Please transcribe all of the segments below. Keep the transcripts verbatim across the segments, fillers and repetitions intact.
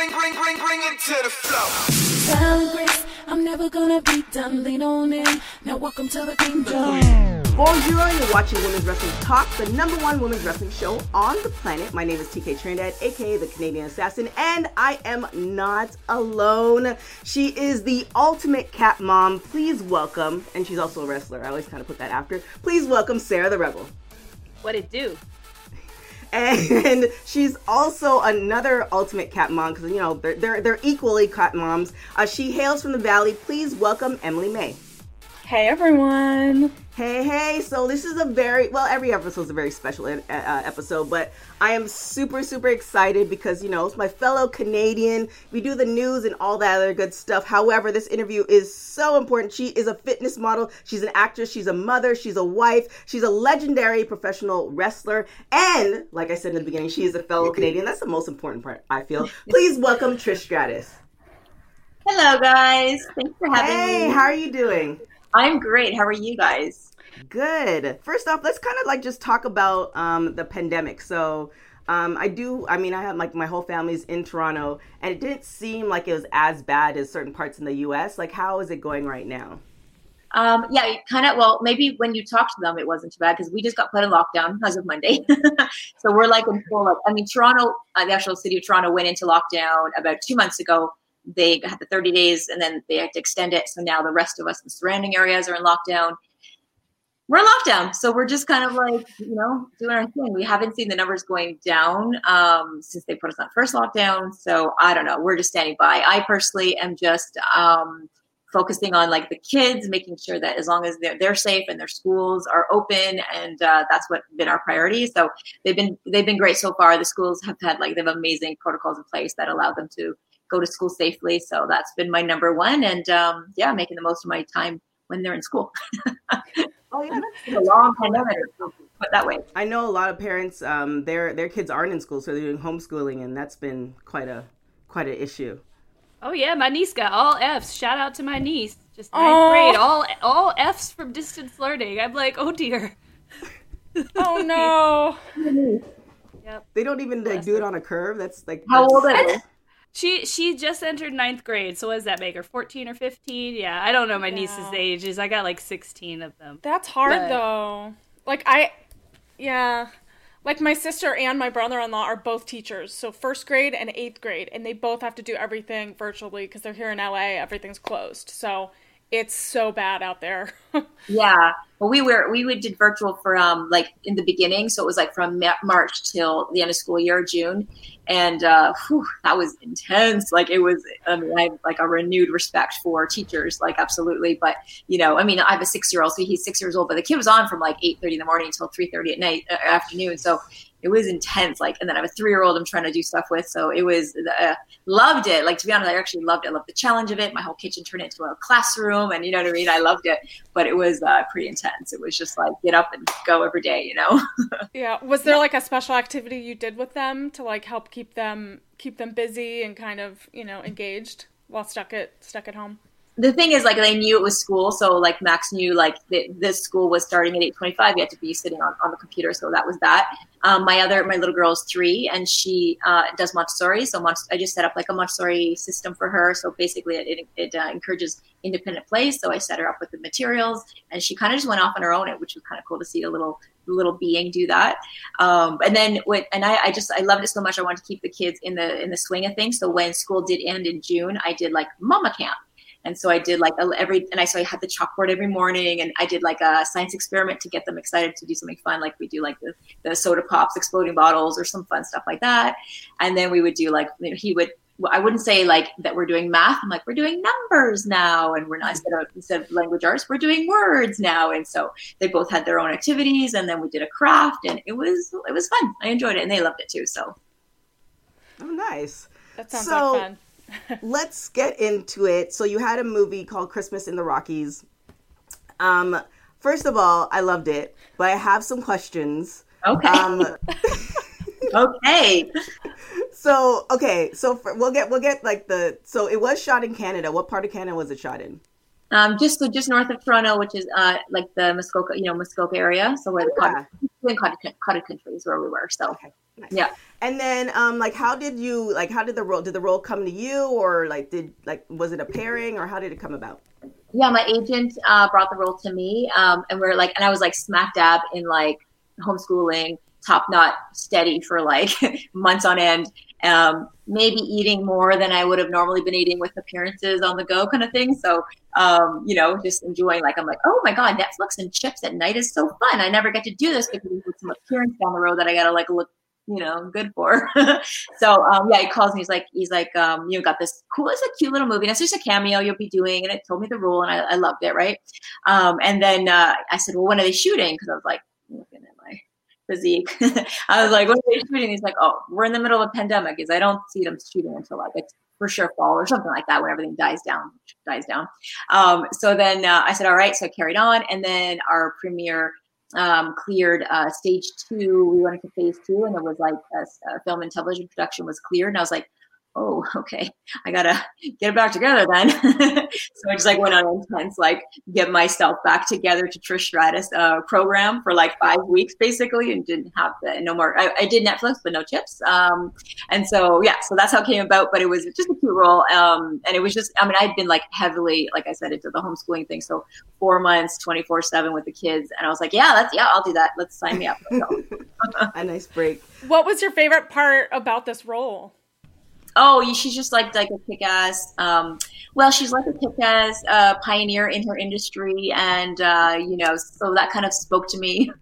bring, bring, bring, bring it to the flow. Sound grace, I'm never gonna be done. Lean on in. Now welcome to the kingdom. Bonjour, you're watching Women's Wrestling Talk, the number one women's wrestling show on the planet. My name is T K Trinidad, aka the Canadian Assassin, and I am not alone. She is the ultimate cat mom. Please welcome, and she's also a wrestler. I always kind of put that after. Please welcome Sarah the Rebel. What it do? And she's also another ultimate cat mom because, you know, they're, they're, they're equally cat moms. Uh, she hails from the Valley. Please welcome Emily May. Hey, everyone. Hey, hey. So this is a very, well, every episode is a very special uh, episode, but I am super, super excited because, you know, it's my fellow Canadian. We do the news and all that other good stuff. However, this interview is so important. She is a fitness model. She's an actress. She's a mother. She's a wife. She's a legendary professional wrestler. And, like I said in the beginning, she is a fellow Canadian. That's the most important part, I feel. Please welcome Trish Stratus. Hello, guys. Thanks for having hey, me. Hey, how are you doing? I'm great. How are you guys? Good. First off, let's kind of like just talk about um, the pandemic. So um, I do, I mean, I have like my whole family's in Toronto, and it didn't seem like it was as bad as certain parts in the U S. Like, how is it going right now? Um, yeah, kind of, well, maybe when you talk to them, it wasn't too bad because we just got put in lockdown as of Monday. So we're like in full, like, I mean, Toronto, uh, the actual city of Toronto went into lockdown about two months ago. They had the thirty days and then they had to extend it. So now the rest of us in surrounding areas are in lockdown. We're in lockdown. So we're just kind of like, you know, doing our thing. We haven't seen the numbers going down um, since they put us on first lockdown. So I don't know. We're just standing by. I personally am just um, focusing on like the kids, making sure that as long as they're, they're safe and their schools are open. And uh, that's what been our priority. So they've been, they've been great so far. The schools have had like, they have amazing protocols in place that allow them to go to school safely. So that's been my number one. And um, yeah, making the most of my time when they're in school. Oh yeah, that's a long pandemic, put that way. I know a lot of parents, um, their their kids aren't in school, so they're doing homeschooling, and that's been quite a quite an issue. Oh yeah, my niece got all Fs. Shout out to my niece. Just ninth oh. grade, all all Fs from distance learning. I'm like, oh dear. Oh no. Yep. They don't even like do it on a curve. That's like how that's, old are they? She she just entered ninth grade, so what does that make her, fourteen or fifteen? Yeah, I don't know my yeah. niece's ages. I got like sixteen of them. That's hard, but... though. Like, I, yeah. Like, my sister and my brother-in-law are both teachers, so first grade and eighth grade, and they both have to do everything virtually because they're here in L A, everything's closed. So it's so bad out there. Yeah. Well, we were, we did virtual for, um, like in the beginning. So it was like from March till the end of school year, June. And, uh, whew, that was intense. Like it was, I mean, I have like a renewed respect for teachers, like absolutely. But, you know, I mean, I have a six year old, so he's six years old, but the kid was on from like eight thirty in the morning until three thirty at night, uh, afternoon. So it was intense. Like, and then I have a three-year-old I'm trying to do stuff with. So it was, uh, loved it. Like, to be honest, I actually loved it. I loved the challenge of it. My whole kitchen turned into a classroom and you know what I mean? I loved it, but it was uh, pretty intense. It was just like, get up and go every day, you know? Yeah. Was there like a special activity you did with them to like help keep them, keep them busy and kind of, you know, engaged while stuck at, stuck at home? The thing is, like, they knew it was school. So, like, Max knew, like, that this school was starting at eight twenty-five. You had to be sitting on, on the computer. So that was that. Um, my other, my little girl is three, and she uh, does Montessori. So Mont- I just set up, like, a Montessori system for her. So basically, it, it, it uh, encourages independent play. So I set her up with the materials, and she kind of just went off on her own, which was kind of cool to see a little little being do that. Um, and then with, and I, I just, I loved it so much. I wanted to keep the kids in the, in the swing of things. So when school did end in June, I did, like, Mama Camp. And so I did like a, every, and I, so I had the chalkboard every morning and I did like a science experiment to get them excited to do something fun. Like we do like the, the soda pops, exploding bottles or some fun stuff like that. And then we would do like, you know, he would, well, I wouldn't say like that we're doing math. I'm like, we're doing numbers now. And we're not, instead of, instead of language arts, we're doing words now. And so they both had their own activities and then we did a craft and it was, it was fun. I enjoyed it and they loved it too. So. Oh, nice. That sounds so, like fun. Let's get into it. So you had a movie called Christmas in the Rockies. Um, first of all, I loved it, but I have some questions. Okay. Um, okay. So, okay. So for, we'll get, we'll get like the, so it was shot in Canada. What part of Canada was it shot in? Um, just so just north of Toronto, which is uh, like the Muskoka, you know, Muskoka area. So where the yeah. cottage, cottage, cottage country is where we were. So okay. Nice. Yeah. And then, um, like, how did you, like, how did the role, did the role come to you, or like, did, like, was it a pairing, or how did it come about? Yeah, my agent uh, brought the role to me, um, and we're like, and I was like smack dab in like homeschooling, top knot, steady for like months on end, um, maybe eating more than I would have normally been eating with appearances on the go kind of thing. So, um, you know, just enjoying, like, I'm like, oh my God, Netflix and chips at night is so fun. I never get to do this because there's some appearance down the road that I got to like look, you know, good for. So, um, yeah, he calls me. He's like, he's like, um, you got this cool, it's a cute little movie. And it's just a cameo you'll be doing. And it told me the role, and I, I loved it. Right. Um, and then, uh, I said, well, when are they shooting? Cause I was like, looking at my physique. I was like, when are they shooting? He's like, oh, we're in the middle of a pandemic. Is I don't see them shooting until like it's for sure fall or something like that, when everything dies down, dies down. Um, so then, uh, I said, all right. So I carried on, and then our premiere, um, cleared, uh, stage two. We went into phase two, and it was like a, a film and television production was cleared. And I was like, oh, okay, I gotta get it back together then. So I just like went on an intense, like, get myself back together to Trish Stratus uh, program for like five weeks basically, and didn't have the, no more. I, I did Netflix, but no chips. Um, and so, yeah, so that's how it came about, but it was just a cute role. Um, and it was just, I mean, I'd been like heavily, like I said, into the homeschooling thing. So four months, twenty-four seven with the kids. And I was like, yeah, that's, yeah, I'll do that. Let's sign me up. A nice break. What was your favorite part about this role? Oh, she's just like like a kick-ass. Um, well, she's like a kick-ass uh, pioneer in her industry, and uh, you know, so that kind of spoke to me.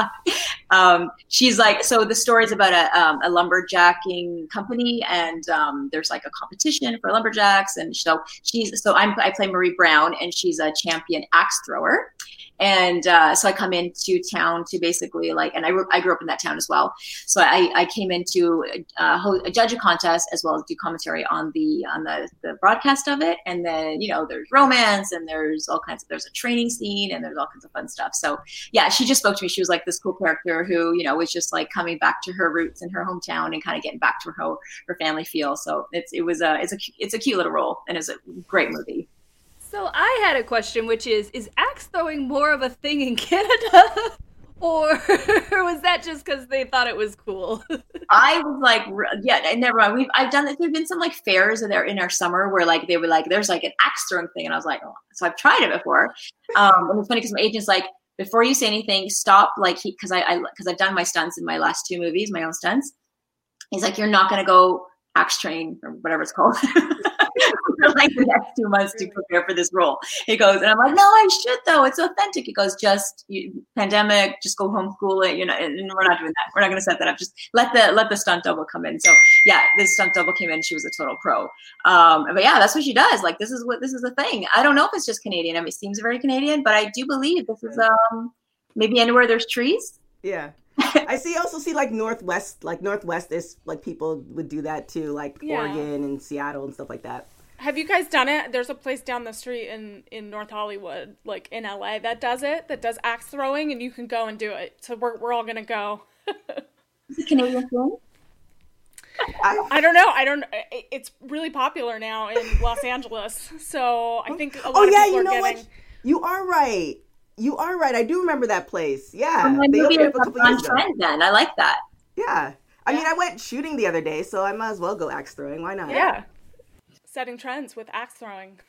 um, she's like, so the story is about a, um, a lumberjacking company, and um, there's like a competition for lumberjacks, and so she's so I'm I play Marie Brown, and she's a champion axe thrower. And uh, so I come into town to basically like, and I, I grew up in that town as well. So I, I came in to uh, ho- judge a contest as well as do commentary on the on the, the broadcast of it. And then, you know, there's romance, and there's all kinds of, there's a training scene, and there's all kinds of fun stuff. So yeah, she just spoke to me. She was like this cool character who, you know, was just like coming back to her roots in her hometown and kind of getting back to her her family feel. So it's it was a it's a it's a cute little role, and it's a great movie. So I had a question, which is, is axe throwing more of a thing in Canada? Or was that just because they thought it was cool? I was like, yeah, never mind. We've, I've done it. There've been some like fairs in there in our summer where like, they were like, there's like an axe throwing thing. And I was like, oh. So I've tried it before. Um, and it's funny because my agent's like, before you say anything, stop. Like he, cause I, I, cause I've done my stunts in my last two movies, my own stunts. He's like, you're not going to go axe train or whatever it's called. For like the next two months to prepare for this role. He goes, and I'm like, no, I should though. It's authentic. He goes, just you, pandemic, just go homeschool it. You know, and we're not doing that. We're not going to set that up. Just let the let the stunt double come in. So yeah, this stunt double came in. She was a total pro. Um, but yeah, that's what she does. Like this is what this is a thing. I don't know if it's just Canadian. I mean, it seems very Canadian, but I do believe this is um maybe anywhere there's trees. Yeah. I see also see like Northwest, like Northwest is like people would do that too, like yeah. Oregon and Seattle and stuff like that. Have you guys done it? There's a place down the street in, in North Hollywood, like in L A, that does it, that does axe throwing, and you can go and do it. So we're we're all gonna go. Is it Canadian film? I, I don't know. I don't. It's really popular now in Los Angeles, so I think a lot oh, of yeah, people you are know getting. What? You are right. You are right. I do remember that place. Yeah, well, they maybe opened it's up a couple on years ago. trend then. I like that. Yeah. I mean, I went shooting the other day, so I might as well go axe throwing. Why not? Yeah. Setting trends with axe throwing.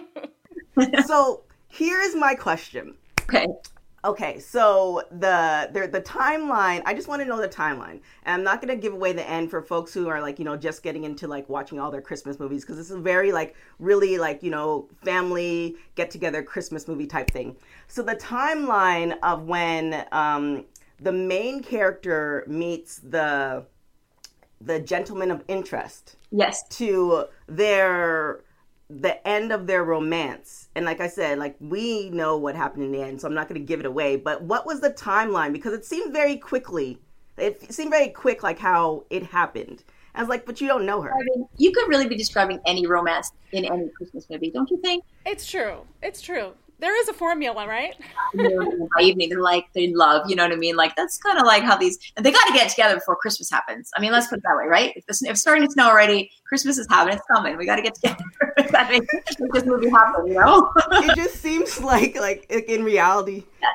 So here's my question. Okay. Okay, so the, the the timeline, I just want to know the timeline. And I'm not going to give away the end for folks who are like, you know, just getting into like watching all their Christmas movies, because this is a very like really like, you know, family get together Christmas movie type thing. So the timeline of when um, the main character meets the the gentleman of interest. Yes. To their the end of their romance. And like I said, like we know what happened in the end, so I'm not going to give it away. But what was the timeline? Because it seemed very quickly. It seemed very quick, like how it happened. I was like, but you don't know her. I mean, you could really be describing any romance in any Christmas movie, don't you think? It's true. It's true. There is a formula, right? By evening, they're like, they're in love, you know what I mean? Like, that's kind of like how these, and they got to get together before Christmas happens. I mean, let's put it that way, right? If, the, if it's starting to snow already, Christmas is happening, it's coming. We got to get together. We got to make this movie happen, you know? It just seems like, like in reality. Yes.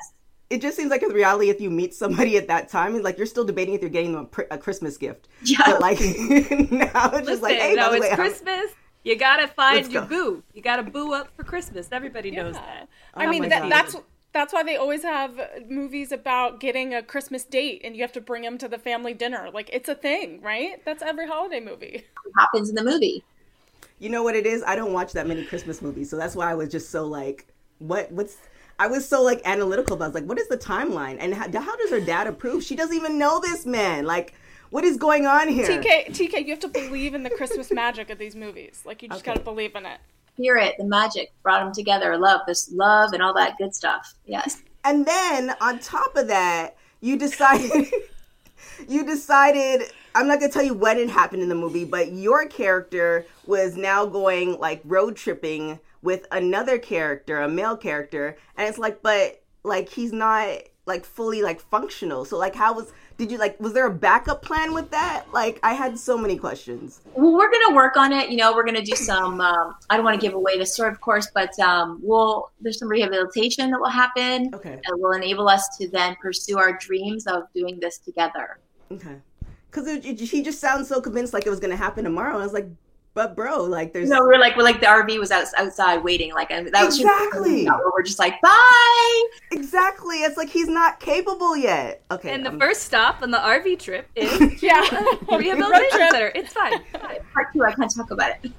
it just seems like in reality, if you meet somebody at that time, it's like you're still debating if you're getting them a, pr- a Christmas gift. Yeah. But like now it's just like, hey, no, by the it's way, I'm- Christmas. You gotta find Let's your go. boo. You gotta boo up for Christmas. Everybody knows Yeah. that. I Oh mean, my that, God. that's that's why they always have movies about getting a Christmas date, and you have to bring them to the family dinner. Like, it's a thing, right? That's every holiday movie. It happens in the movie. You know what it is? I don't watch that many Christmas movies, so that's why I was just so like, what? What's? I was so like analytical about. I was like, what is the timeline? And how, how does her dad approve? She doesn't even know this man. Like, what is going on here? T K, T K, you have to believe in the Christmas magic of these movies. Like, you just Okay. gotta believe in it. Spirit, the magic brought them together. Love, this love and all that good stuff. Yes. And then on top of that, you decided. You decided. I'm not gonna tell you when it happened in the movie, but your character was now going like road tripping with another character, a male character, and it's like, but like he's not like fully like functional. So like, how was? Did you like? Was there a backup plan with that? Like, I had so many questions. Well, we're going to work on it. You know, we're going to do some, um, I don't want to give away the story, of course, but um, we'll, there's some rehabilitation that will happen. Okay. That will enable us to then pursue our dreams of doing this together. Okay. Because he just sounds so convinced like it was gonna happen tomorrow. And I was like, but bro, like there's. You know, we're like, we're like the R V was out, outside waiting. Like, and that was Exactly. Where we're just like, bye. Exactly. It's like he's not capable yet. Okay. And the I'm- first stop on the R V trip is Yeah. rehabilitation trip. center. It's fine. Part two, I can't talk about it.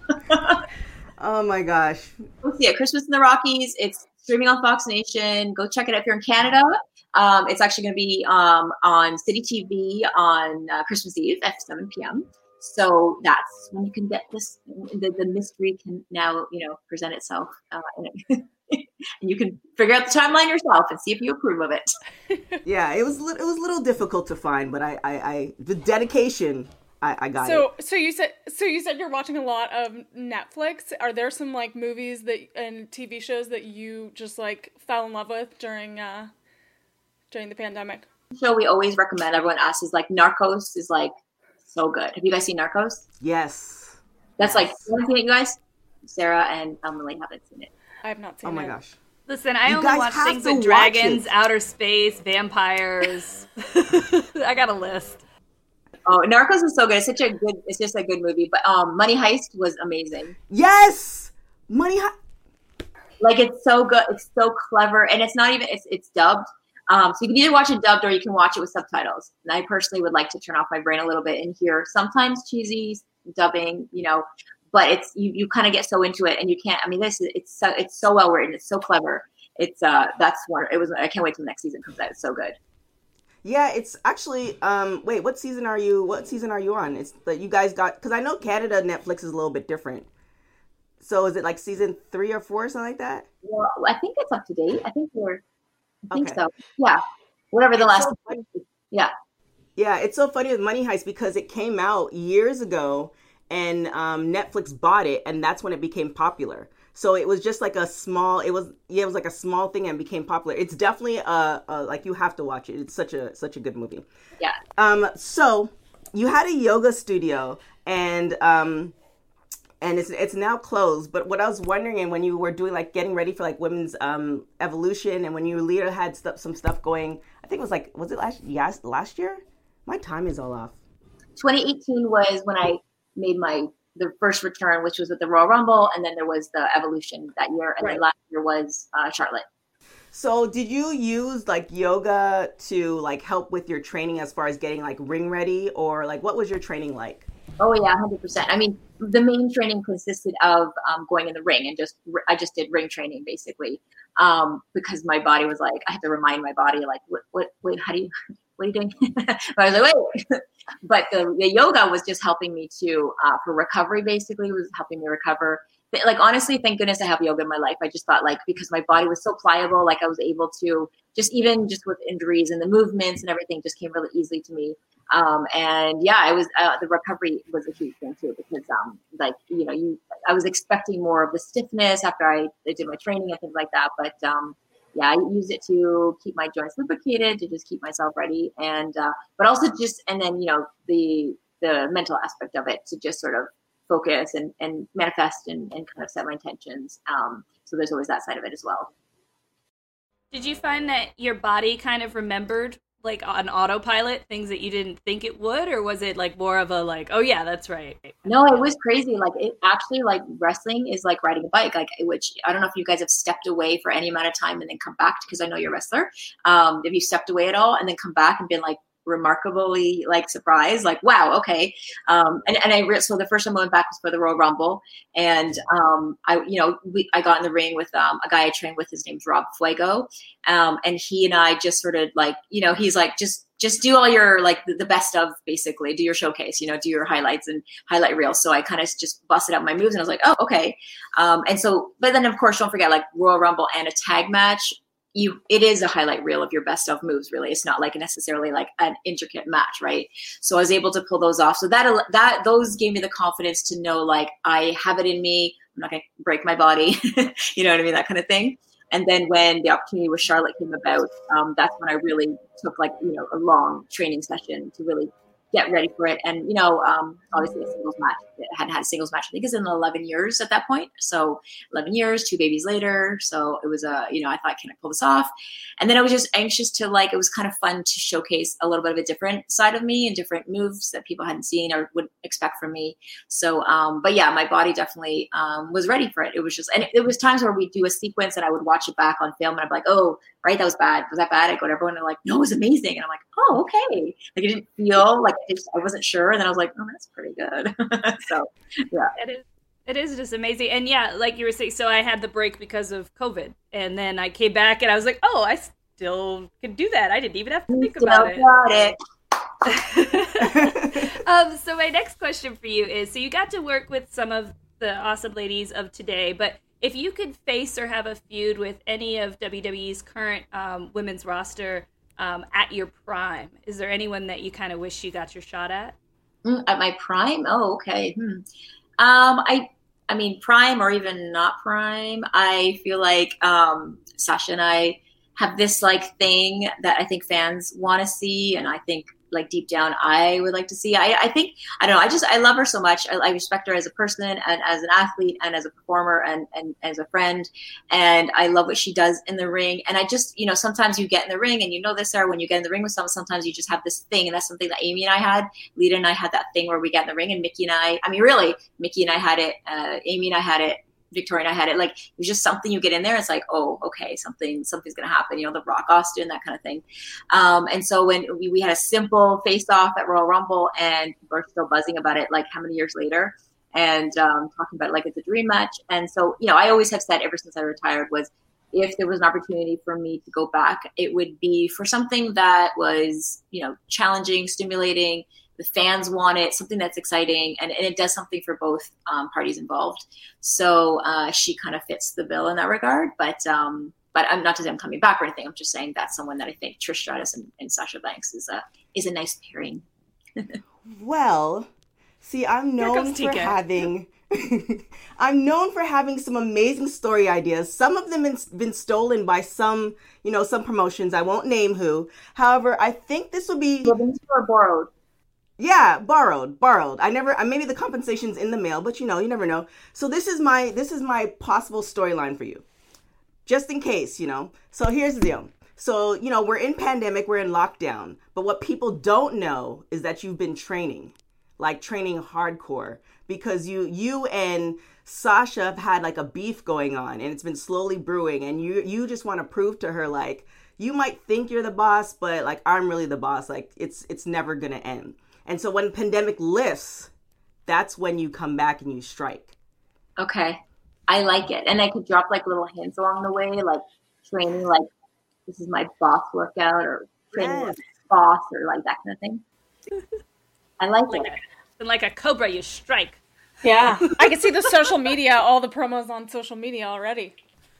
Oh my gosh. Go see it. Christmas in the Rockies. It's streaming on Fox Nation. Go check it out if you're in Canada. Um, it's actually going to be um, on City T V on uh, Christmas Eve at seven p.m. So that's when you can get this. The, the mystery can now, you know, present itself, uh, and you can figure out the timeline yourself and see if you approve of it. Yeah, it was li- it was a little difficult to find, but I I, I the dedication I, I got So, it. so you said, so you said you're watching a lot of Netflix. Are there some like movies that and T V shows that you just like fell in love with during uh during the pandemic? So we always recommend everyone asks is like Narcos is like so good. Have you guys seen Narcos? Yes. That's like, you haven't seen it, you guys? Sarah and Emily haven't seen it. I have not seen Oh my it. gosh. Listen, I You only guys watch have things to with watch dragons, it. outer space, vampires. I got a list. Oh, Narcos is so good. It's such a good. It's just a good movie. But um, Money Heist was amazing. Yes. Money. Hi- Like it's so good. It's so clever, and it's not even. It's it's dubbed. Um, so you can either watch it dubbed or you can watch it with subtitles. And I personally would like to turn off my brain a little bit and hear sometimes cheesy dubbing, you know. But it's you. You kind of get so into it, and you can't. I mean, this is it's so it's so well written. It's so clever. It's uh that's one. It was. I can't wait till the next season comes out. It's so good. Yeah, it's actually. Um, wait, what season are you? What season are you on? It's that you guys got because I know Canada Netflix is a little bit different. So is it like season three or four or something like that? Well, I think it's up to date. I think we're. I think Okay. so. Yeah. Whatever the It's last. so funny. Yeah. Yeah, it's so funny with Money Heist because it came out years ago and um, Netflix bought it, and that's when it became popular. So it was just like a small. It was yeah, it was like a small thing and became popular. It's definitely a, a like you have to watch it. It's such a such a good movie. Yeah. Um, so you had a yoga studio and um, and it's it's now closed. But what I was wondering, and when you were doing like getting ready for like women's um evolution, and when you later had stuff some stuff going, I think it was like was it last yes last year? My time is all off. twenty eighteen was when I made my the first return, which was with the Royal Rumble, and then there was the Evolution that year, and Right. then last year was uh, Charlotte. So did you use like yoga to like help with your training as far as getting like ring ready, or like what was your training like? Oh yeah, one hundred percent. I mean, the main training consisted of um, going in the ring and just I just did ring training basically um, because my body was like I had to remind my body like what what wait how do you what are you doing? But I was like wait, but the, the yoga was just helping me to uh, for recovery basically was helping me recover. But, like honestly, thank goodness I have yoga in my life. I just thought like because my body was so pliable, like I was able to just even just with injuries and the movements and everything just came really easily to me. Um, and yeah, I was, uh, the recovery was a huge thing too, because, um, like, you know, you, I was expecting more of the stiffness after I, I did my training and things like that. But, um, yeah, I use it to keep my joints lubricated, to just keep myself ready. And, uh, but also just, and then, you know, the, the mental aspect of it to just sort of focus and, and manifest and, and kind of set my intentions. Um, so there's always that side of it as well. Did you find that your body kind of remembered, like on autopilot, things that you didn't think it would, or was it like more of a like, oh yeah, that's right? No, it was crazy. Like it actually, like wrestling is like riding a bike. Like which I don't know if you guys have stepped away for any amount of time and then come back, because I know you're a wrestler. Um, have you stepped away at all and then come back and been like remarkably like surprised, like wow, okay. Um, and and I re- so the first time I went back was for the Royal Rumble, and um, I you know we I got in the ring with um, a guy I trained with. His name's Rob Fuego, um, and he and I just sort of like you know he's like just just do all your like the, the best of basically do your showcase, you know, do your highlights and highlight reels. So I kind of just busted out my moves and I was like, oh okay. Um, and so but then of course don't forget like Royal Rumble and a tag match. You, it is a highlight reel of your best of moves. Really, it's not like necessarily like an intricate match, right? So I was able to pull those off. So that that those gave me the confidence to know like I have it in me. I'm not going to break my body, you know what I mean, that kind of thing. And then when the opportunity with Charlotte came about, um, that's when I really took like you know a long training session to really get ready for it. And you know, um, obviously a singles match. It hadn't had a singles match. I think it's in eleven years at that point. So eleven years, two babies later. So it was a, you know, I thought, can I pull this off? And then I was just anxious to like, it was kind of fun to showcase a little bit of a different side of me and different moves that people hadn't seen or would expect from me. So, um, but yeah, my body definitely um, was ready for it. It was just, and it, it was times where we'd do a sequence and I would watch it back on film and I'd be like, oh, right, that was bad. Was that bad? I go to everyone and they're like, no, it was amazing. And I'm like, oh, okay. Like it didn't feel like it just, I wasn't sure. And then I was like, oh, that's pretty good. So, yeah. It is, it is just amazing. And yeah, like you were saying, so I had the break because of COVID. And then I came back and I was like, oh, I still could do that. I didn't even have to think Still about got it. um, so my next question for you is, so you got to work with some of the awesome ladies of today, but if you could face or have a feud with any of W W E's current um, women's roster um, at your prime, is there anyone that you kind of wish you got your shot at? Mm, at my prime? Oh, okay. Hmm. Um, I, I mean, prime or even not prime. I feel like um, Sasha and I have this like thing that I think fans want to see, and I think like deep down I would like to see. I, I think I don't know. I just I love her so much. I, I respect her as a person and as an athlete and as a performer and, and as a friend. And I love what she does in the ring. And I just you know sometimes you get in the ring and you know this, Sarah, when you get in the ring with someone, sometimes you just have this thing, and that's something that Amy and I had. Lita and I had that thing where we get in the ring, and Mickey and I. I mean, really, Mickey and I had it. Uh, Amy and I had it. Victoria and I had it. Like it was just something you get in there. It's like, oh, okay, something, something's gonna happen. You know, the Rock Austin, that kind of thing. Um, and so when we, we had a simple face-off at Royal Rumble, and we're still buzzing about it, like how many years later, and um, talking about it like it's a dream match. And so, you know, I always have said ever since I retired was, if there was an opportunity for me to go back, it would be for something that was, you know, challenging, stimulating. The fans want it, something that's exciting, and, and it does something for both um, parties involved. So uh, she kind of fits the bill in that regard. But um, but I'm not to say I'm coming back or anything. I'm just saying that's someone that I think Trish Stratus and, and Sasha Banks is a is a nice pairing. Well, see, I'm known for having I'm known for having some amazing story ideas. Some of them have been stolen by some, you know, some promotions. I won't name who. However, I think this would be or borrowed. Yeah, borrowed, borrowed. I never, maybe the compensation's in the mail, but you know, you never know. So this is my, this is my possible storyline for you, just in case, you know. So here's the deal. So, you know, we're in pandemic, we're in lockdown, but what people don't know is that you've been training, like training hardcore, because you, you and Sasha have had like a beef going on, and it's been slowly brewing, and you, you just want to prove to her, like, you might think you're the boss, but like, I'm really the boss. Like, it's, it's never going to end. And so when pandemic lifts, that's when you come back and you strike. Okay. I like it. And I could drop like little hints along the way, like training, like this is my boss workout, or training Yes. like boss, or like that kind of thing. I like, Like it. a, like a cobra, you strike. Yeah. I can see the social media, all the promos on social media already.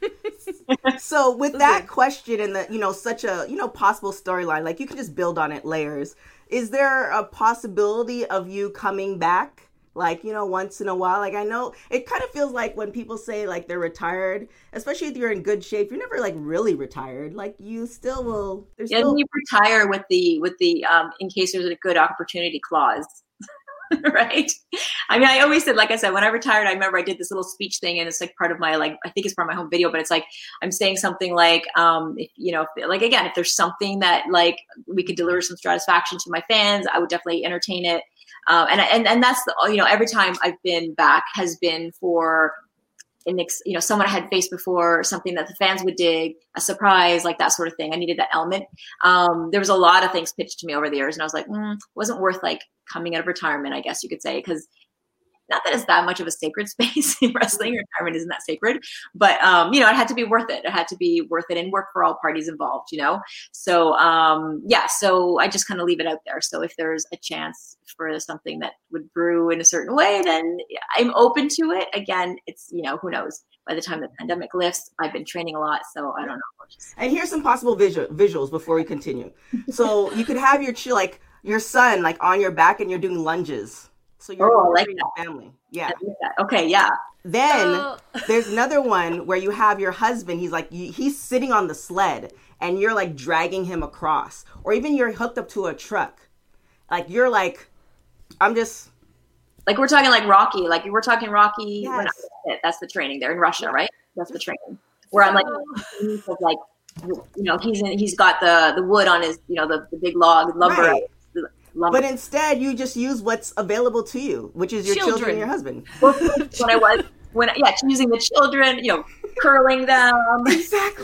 So with that question and the, you know, such a, you know, possible storyline, like you can just build on it layers. Is there a possibility of you coming back, like, you know, once in a while? Like, I know it kind of feels like when people say like they're retired, especially if you're in good shape, you're never like really retired. Like you still will. There's Yeah, still... you retire with the, with the, um, in case there's a good opportunity clause. right? I mean, I always said, like I said, when I retired, I remember I did this little speech thing, and it's like part of my, like, I think it's part of my home video, but it's like, I'm saying something like, um, if, you know, if, like, again, if there's something that like we could deliver some satisfaction to my fans, I would definitely entertain it. Um, and, and, and that's the, you know, every time I've been back has been for, an ex, you know, someone I had faced before, something that the fans would dig, a surprise, like that sort of thing. I needed that element. Um, there was a lot of things pitched to me over the years, and I was like, mm, wasn't worth like coming out of retirement, I guess you could say, because not that it's that much of a sacred space in wrestling. Retirement isn't that sacred, but um, you know, it had to be worth it. It had to be worth it and work for all parties involved, you know? So um, yeah, so I just kind of leave it out there. So if there's a chance for something that would brew in a certain way, then I'm open to it. Again, it's, you know, who knows? By the time the pandemic lifts, I've been training a lot, so I don't know. And here's some possible visual, visuals before we continue. So you could have your ch- like your son like on your back and you're doing lunges. So you're oh, like your family. Yeah. Like okay, yeah. Then oh. there's another one where you have your husband. He's like, he's sitting on the sled and you're like dragging him across. Or even you're hooked up to a truck. Like you're like, I'm just. Like we're talking like Rocky. Like we're talking Rocky. Yes. We're not, that's the training there in Russia, right? That's the training. Where I'm like, like, you know, he's in, he's got the, the wood on his, you know, the, the big log, lumber. Right. Lumber. But instead, you just use what's available to you, which is your children, children and your husband. Well, when I was, when yeah, using the children, you know, curling them. Exactly.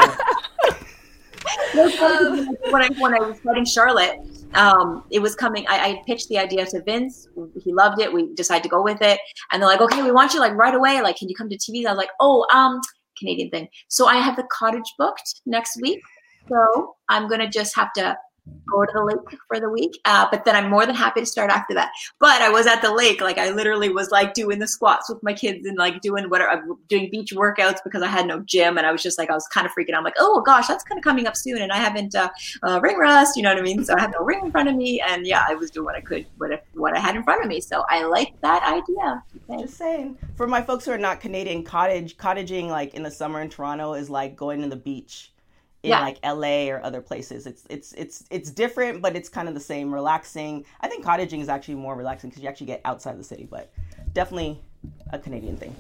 um, when I when I was fighting Charlotte, um, it was coming. I, I pitched the idea to Vince. He loved it. We decided to go with it, and they're like, "Okay, we want you like right away. Like, can you come to T V?" I was like, "Oh, um, Canadian thing." So I have the cottage booked next week. So I'm gonna just have to go to the lake for the week. Uh, but then I'm more than happy to start after that. But I was at the lake, like I literally was like doing the squats with my kids and like doing whatever, doing beach workouts because I had no gym. And I was just like, I was kind of freaking out. I'm like, oh gosh, that's kind of coming up soon. And I haven't uh, uh, ring rust, you know what I mean? So I have no ring in front of me. And yeah, I was doing what I could, what, if, what I had in front of me. So I like that idea. Okay. Just saying. For my folks who are not Canadian, cottage, cottaging like in the summer in Toronto is like going to the beach. In yeah. like L A or other places. It's it's it's it's different, but it's kind of the same, relaxing. I think cottaging is actually more relaxing because you actually get outside the city, but definitely a Canadian thing.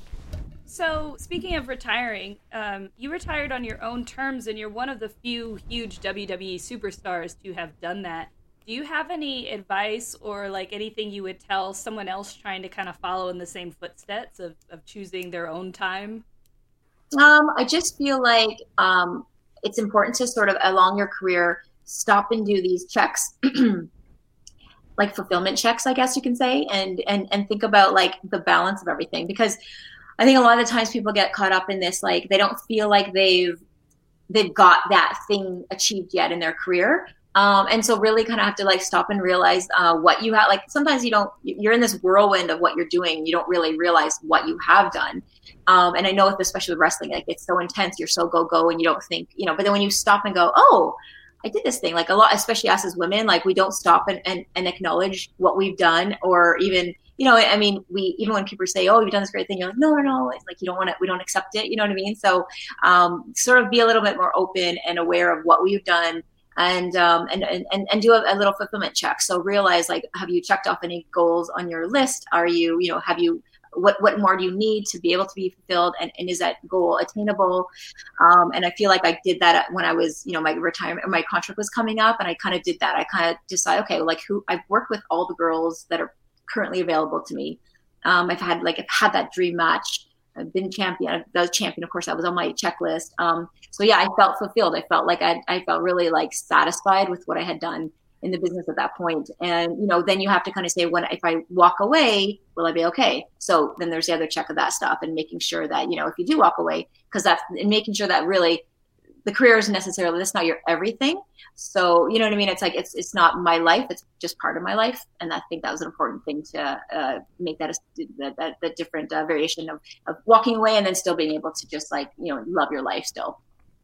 So speaking of retiring, um, you retired on your own terms and you're one of the few huge W W E superstars to have done that. Do you have any advice or like anything you would tell someone else trying to kind of follow in the same footsteps of, of choosing their own time? Um, I just feel like um, it's important to sort of along your career, stop and do these checks, like fulfillment checks, I guess you can say, and, and, and think about like the balance of everything. Because I think a lot of the times people get caught up in this, like they don't feel like they've, they've got that thing achieved yet in their career. Um, and so really kind of have to like stop and realize uh, what you have, like sometimes you don't, you're in this whirlwind of what you're doing. You don't really realize what you have done. Um, and I know, especially with wrestling, like it's so intense, you're so go, go, and you don't think, you know, but then when you stop and go, oh, I did this thing, like a lot, especially us as women, like we don't stop and, and, and acknowledge what we've done, or even, you know, I mean, we, even when people say, oh, you've done this great thing, you're like, no, no, no, it's like, you don't want to, we don't accept it. You know what I mean? So um, sort of be a little bit more open and aware of what we've done. And, um, and, and, and do a, a little fulfillment check. So realize, like, have you checked off any goals on your list? Are you, you know, have you, what, what more do you need to be able to be fulfilled? And, and is that goal attainable? Um, and I feel like I did that when I was, you know, my retirement, my contract was coming up, and I kind of did that. I kind of decided, okay, well, like who, I've worked with all the girls that are currently available to me. Um, I've had like, I've had that dream match. I've been champion. I was champion, of course. That was on my checklist. Um, so yeah, I felt fulfilled. I felt like I, I felt really like satisfied with what I had done in the business at that point. And you know, then you have to kind of say, when if I walk away, will I be okay? So then there's the other check of that stuff, and making sure that, you know, if you do walk away, because that's and making sure that really the career isn't necessarily, that's not your everything. So, you know what I mean? It's like, it's it's not my life. It's just part of my life. And I think that was an important thing to uh, make that a that, that, that different uh, variation of, of walking away and then still being able to just like, you know, love your life still.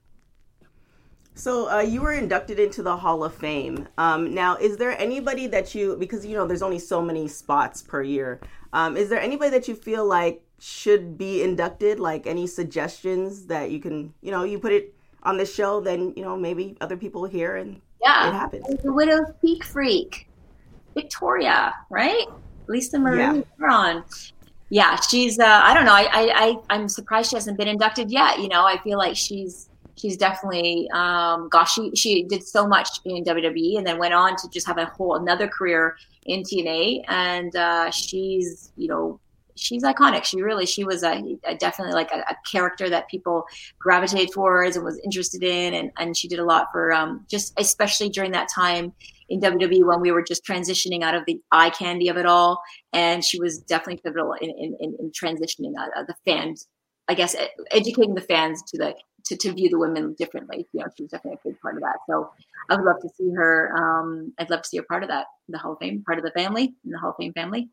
So uh, you were inducted into the Hall of Fame. Um, now, is there anybody that you, because, you know, there's only so many spots per year. Um, is there anybody that you feel like should be inducted? Like any suggestions that you can, you know, you put it on this show, then, you know, maybe other people hear and yeah. it happens. The Widow's Peak Freak Victoria, right? Lisa Marie Yeah. Braun. Yeah, she's. Uh, I don't know. I, I, I, I'm surprised she hasn't been inducted yet. You know, I feel like she's, she's definitely. Um, gosh, she, she did so much in W W E, and then went on to just have a whole another career in T N A. And uh, she's, you know, she's iconic. She really, she was a, a definitely like a, a character that people gravitated towards and was interested in, and and she did a lot for um, just especially during that time in W W E when we were just transitioning out of the eye candy of it all. And she was definitely pivotal in, in, in transitioning uh, the fans, I guess, educating the fans to the, to, to view the women differently. You know, she was definitely a big part of that. So I would love to see her. Um, I'd love to see her part of that, the Hall of Fame, part of the family, in the Hall of Fame family.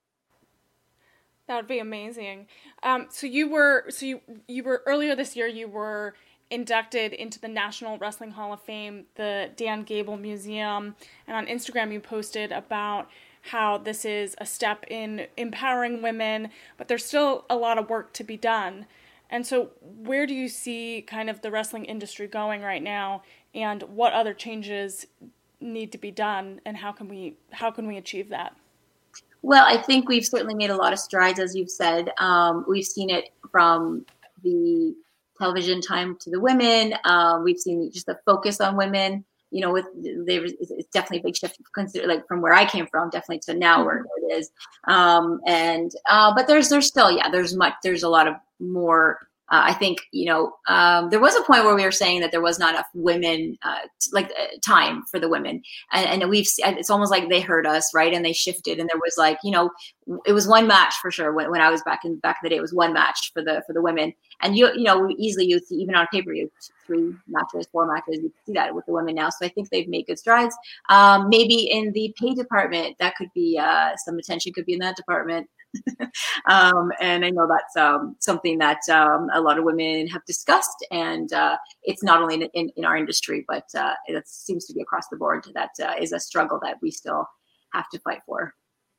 That would be amazing. Um, so you were, so you, you were earlier this year, you were inducted into the National Wrestling Hall of Fame, the Dan Gable Museum, and on Instagram you posted about how this is a step in empowering women, but there's still a lot of work to be done. And so where do you see kind of the wrestling industry going right now, and what other changes need to be done, and how can we how can we achieve that? Well, I think we've certainly made a lot of strides, as you've said. Um, we've seen it from the television time to the women. Um, we've seen just the focus on women. You know, with there is it's definitely a big shift. Consider like from where I came from, definitely to now where it is. Um, and uh, but there's there's still yeah there's much there's a lot of more. Uh, I think, you know, um, there was a point where we were saying that there was not enough women, uh, t- like uh, time for the women. And, and we've, it's almost like they heard us, right? And they shifted, and there was like, you know, it was one match for sure. When, when I was back in back in the day, it was one match for the, for the women. And you, you know, easily you see even on pay-per-view, three matches, four matches, you see that with the women now. So I think they've made good strides. Um, maybe in the pay department, that could be, uh, some attention could be in that department. um, and I know that's um, something that um, a lot of women have discussed, and uh, it's not only in, in, in our industry, but uh, it seems to be across the board. That uh, is a struggle that we still have to fight for.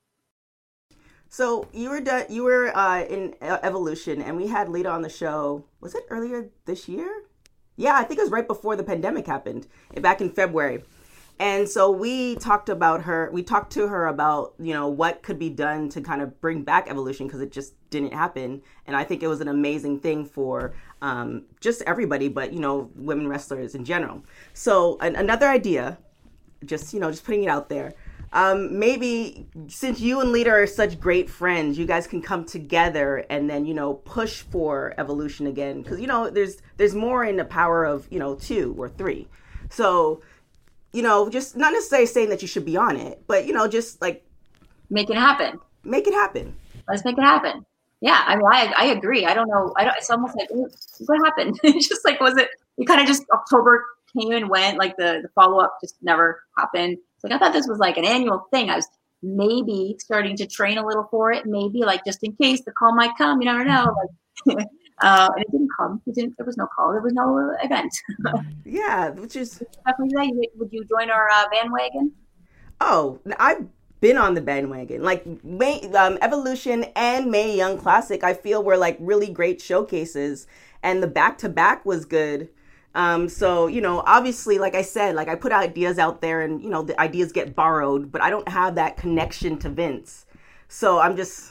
So you were done, you were uh, in Evolution, and we had Lita on the show. Was it earlier this year? Yeah, I think it was right before the pandemic happened, back in February. And so we talked about her, we talked to her about, you know, what could be done to kind of bring back Evolution, because it just didn't happen. And I think it was an amazing thing for um, just everybody, but, you know, women wrestlers in general. So an- another idea, just, you know, just putting it out there. Um, maybe since you and Lita are such great friends, you guys can come together and then, you know, push for Evolution again. Because, you know, there's there's more in the power of, you know, two or three. So, you know, just not necessarily saying that you should be on it, but, you know, just like make it happen. Make it happen. Let's make it happen. Yeah, I mean, I I agree. I don't know. I don't. It's almost like what happened. It's just like was it? It kind of just October came and went. Like the, the follow up just never happened. It's like I thought this was like an annual thing. I was maybe starting to train a little for it. Maybe like just in case the call might come. You never know. Like. Uh, and it didn't come. It didn't. There was no call. There was no event. Yeah, which is definitely. Would you join our uh, bandwagon? Oh, I've been on the bandwagon. Like May, um, Evolution and Mae Young Classic, I feel were like really great showcases, and the back to back was good. Um, so you know, obviously, like I said, like I put ideas out there, and you know, the ideas get borrowed, but I don't have that connection to Vince. So I'm just,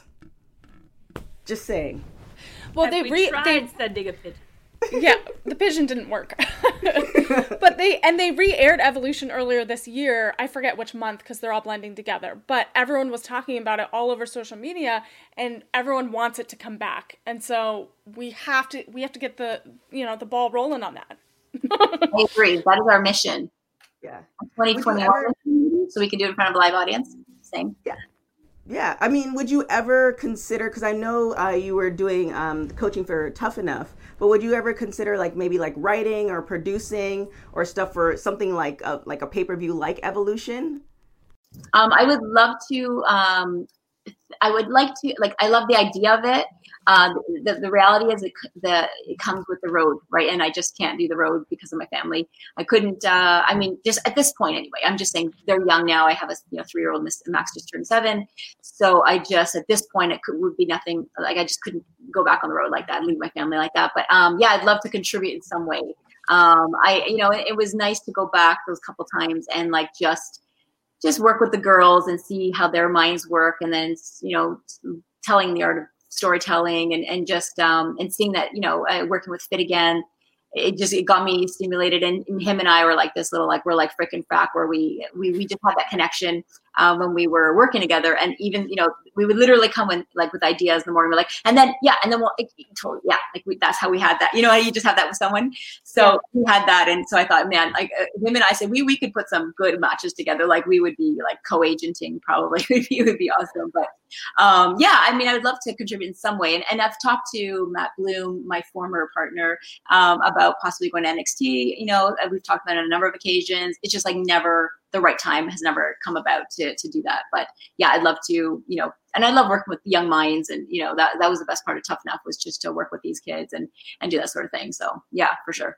just saying. Well, Have they we re- tried they sending a pigeon. Yeah, the pigeon didn't work. But they and they re-aired Evolution earlier this year. I forget which month because they're all blending together. But everyone was talking about it all over social media, and everyone wants it to come back. And so we have to we have to get the you know the ball rolling on that. I agree. That is our mission. Yeah. twenty twenty-one, ever... so we can do it in front of a live audience. Same. Yeah. Yeah, I mean, would you ever consider, because I know uh, you were doing um, coaching for Tough Enough, but would you ever consider like maybe like writing or producing or stuff for something like a, like a pay-per-view like Evolution? Um, I would love to, um, I would like to, like, I love the idea of it. Uh, the, the reality is it, the, it comes with the road, right? And I just can't do the road because of my family. I couldn't, uh, I mean, just at this point anyway, I'm just saying they're young now. I have a you know three-year-old, Max just turned seven. So I just, at this point, it could, would be nothing, like I just couldn't go back on the road like that, leave my family like that. But um, yeah, I'd love to contribute in some way. Um, I, you know, it, it was nice to go back those couple times and like just, just work with the girls and see how their minds work. And then, you know, telling the art of storytelling and, and just, um, and seeing that, you know, uh, working with Fit Again, it just, it got me stimulated. And him and I were like this little, like, we're like frickin' frack where we, we, we just had that connection um, when we were working together. And even, you know, we would literally come in like with ideas in the morning. We're like, and then, yeah. And then we'll it, totally, yeah. Like we, that's how we had that, you know, you just have that with someone. So yeah. we had that. And so I thought, man, like uh, him and I said, we, we could put some good matches together. Like we would be like co-agenting probably. It would be awesome. But um, yeah, I mean, I would love to contribute in some way. And, and I've talked to Matt Bloom, my former partner, um, about possibly going to N X T. You know, we've talked about it on a number of occasions. It's just like never, the right time has never come about to to do that. But yeah, I'd love to, you know, and I love working with young minds. And, you know, that, that was the best part of Tough Enough, was just to work with these kids and, and do that sort of thing. So yeah, for sure.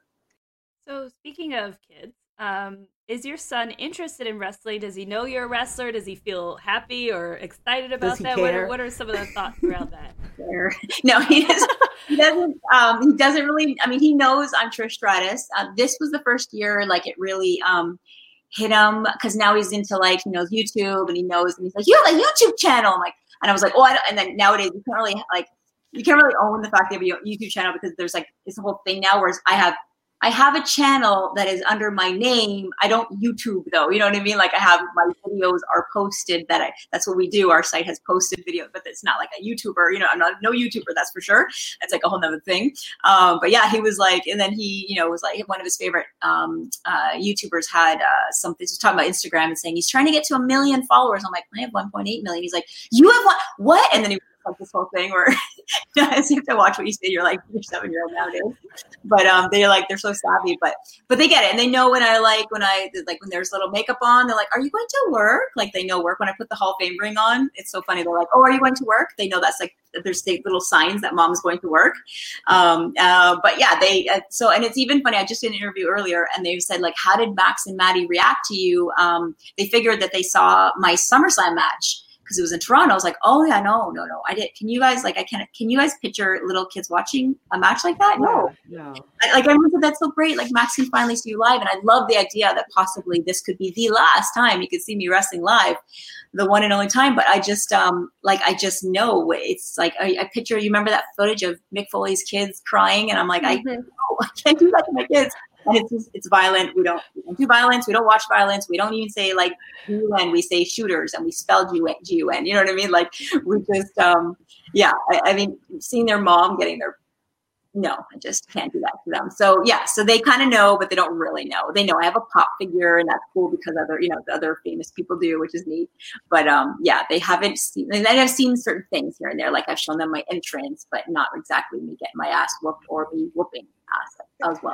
So speaking of kids, um, is your son interested in wrestling? Does he know you're a wrestler? Does he feel happy or excited about that? What are, what are some of the thoughts around that? No, he doesn't. He doesn't. Um, he doesn't really. I mean, he knows I'm Trish Stratus. Uh, this was the first year, like it really um, hit him, because now he's into like he knows YouTube and he knows, and he's like, you have a YouTube channel. I'm like, and I was like, oh, I don't, and then nowadays you can't really like you can't really own the fact that you have a YouTube channel, because there's like this whole thing now where I have. I have a channel that is under my name. I don't YouTube though. You know what I mean? Like I have my videos are posted that I, that's what we do. Our site has posted videos, but it's not like a YouTuber, you know, I'm not no YouTuber, that's for sure. That's like a whole nother thing. Um, but yeah, he was like, and then he, you know, was like one of his favorite um, uh, YouTubers had uh, something, he was talking about Instagram and saying, he's trying to get to a million followers. I'm like, I have one point eight million. He's like, you have one, what? And then he like this whole thing where you have to watch what you say. You're like you're seven year old nowadays, but um, they're like they're so savvy. But but they get it, and they know when I like when I like when there's little makeup on. They're like, "Are you going to work?" Like they know work when I put the Hall of Fame ring on. It's so funny. They're like, "Oh, are you going to work?" They know that's like there's little signs that mom's going to work. Um, uh, but yeah, they uh, so and it's even funny. I just did an interview earlier, and they said like, "How did Max and Maddie react to you?" Um, they figured that they saw my SummerSlam match. Because it was in Toronto. I was like, oh yeah, no, no, no. I did. Can you guys like? I can't. Can you guys picture little kids watching a match like that? No, no. I, like I remember that's so great. Like Max can finally see you live, and I love the idea that possibly this could be the last time you could see me wrestling live, the one and only time. But I just um like I just know it's like I, I picture. You remember that footage of Mick Foley's kids crying, and I'm like, mm-hmm. I no, I can't do that to my kids. And it's just, it's violent. We don't, we don't do violence. We don't watch violence. We don't even say like G U N. We say shooters, and we spell G U N. You know what I mean? Like we just, um, yeah. I, I mean, seeing their mom getting their, no, I just can't do that to them. So yeah, so they kind of know, but they don't really know. They know I have a pop figure, and that's cool because other, you know, the other famous people do, which is neat. But um, yeah, they haven't seen. They have seen certain things here and there. Like I've shown them my entrance, but not exactly me getting my ass whooped or me whooping ass as well.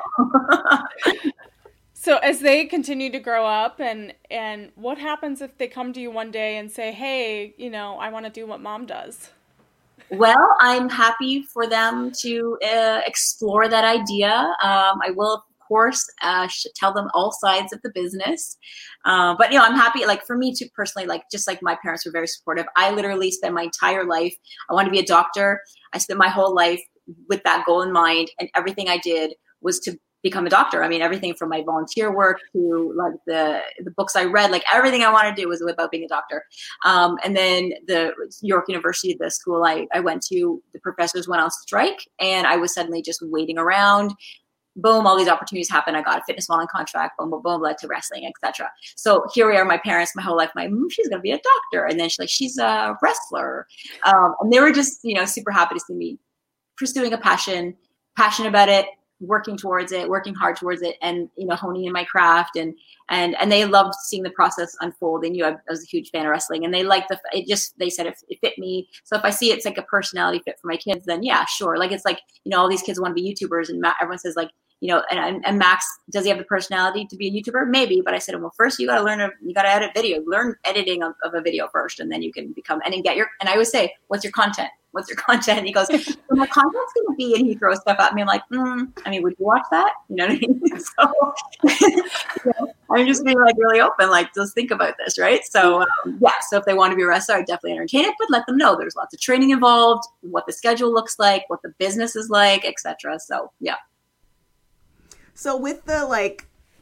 So as they continue to grow up, and and what happens if they come to you one day and say, hey, you know, I want to do what mom does? Well, I'm happy for them to uh, explore that idea. Um, I will, of course, uh, tell them all sides of the business. Uh, but, you know, I'm happy, like, for me, too, personally, like, just like my parents were very supportive. I literally spent my entire life, I wanted to be a doctor. I spent my whole life with that goal in mind, and everything I did was to become a doctor. I mean, everything from my volunteer work to like the the books I read, like everything I wanted to do was about being a doctor. Um, and then the York University, the school I, I went to, the professors went on strike, and I was suddenly just waiting around. Boom, all these opportunities happened. I got a fitness modeling contract, boom, boom, boom, led to wrestling, et cetera. So here we are, my parents, my whole life, my mom, she's going to be a doctor. And then she's like, she's a wrestler. Um, and they were just, you know, super happy to see me pursuing a passion, passionate about it, working towards it, working hard towards it, and, you know, honing in my craft, and, and, and they loved seeing the process unfold. They knew I was a huge fan of wrestling, and they liked the, it just, they said if it fit me. So if I see it's like a personality fit for my kids, then yeah, sure. Like, it's like, you know, all these kids want to be YouTubers, and everyone says like, you know, and, and Max, does he have the personality to be a YouTuber? Maybe, but I said, well, first you got to learn, a, you got to edit video, learn editing of, of a video first, and then you can become, and then get your, and I always say, what's your content? What's your content? And he goes, well, my content's going to be, and he throws stuff at me. I'm like, mm, I mean, would you watch that? You know what I mean? So you know, I'm just being like really open, like, just think about this, right? So um, yeah, so if they want to be a wrestler, I definitely entertain it, but let them know there's lots of training involved, what the schedule looks like, what the business is like, et cetera. So yeah. So with the like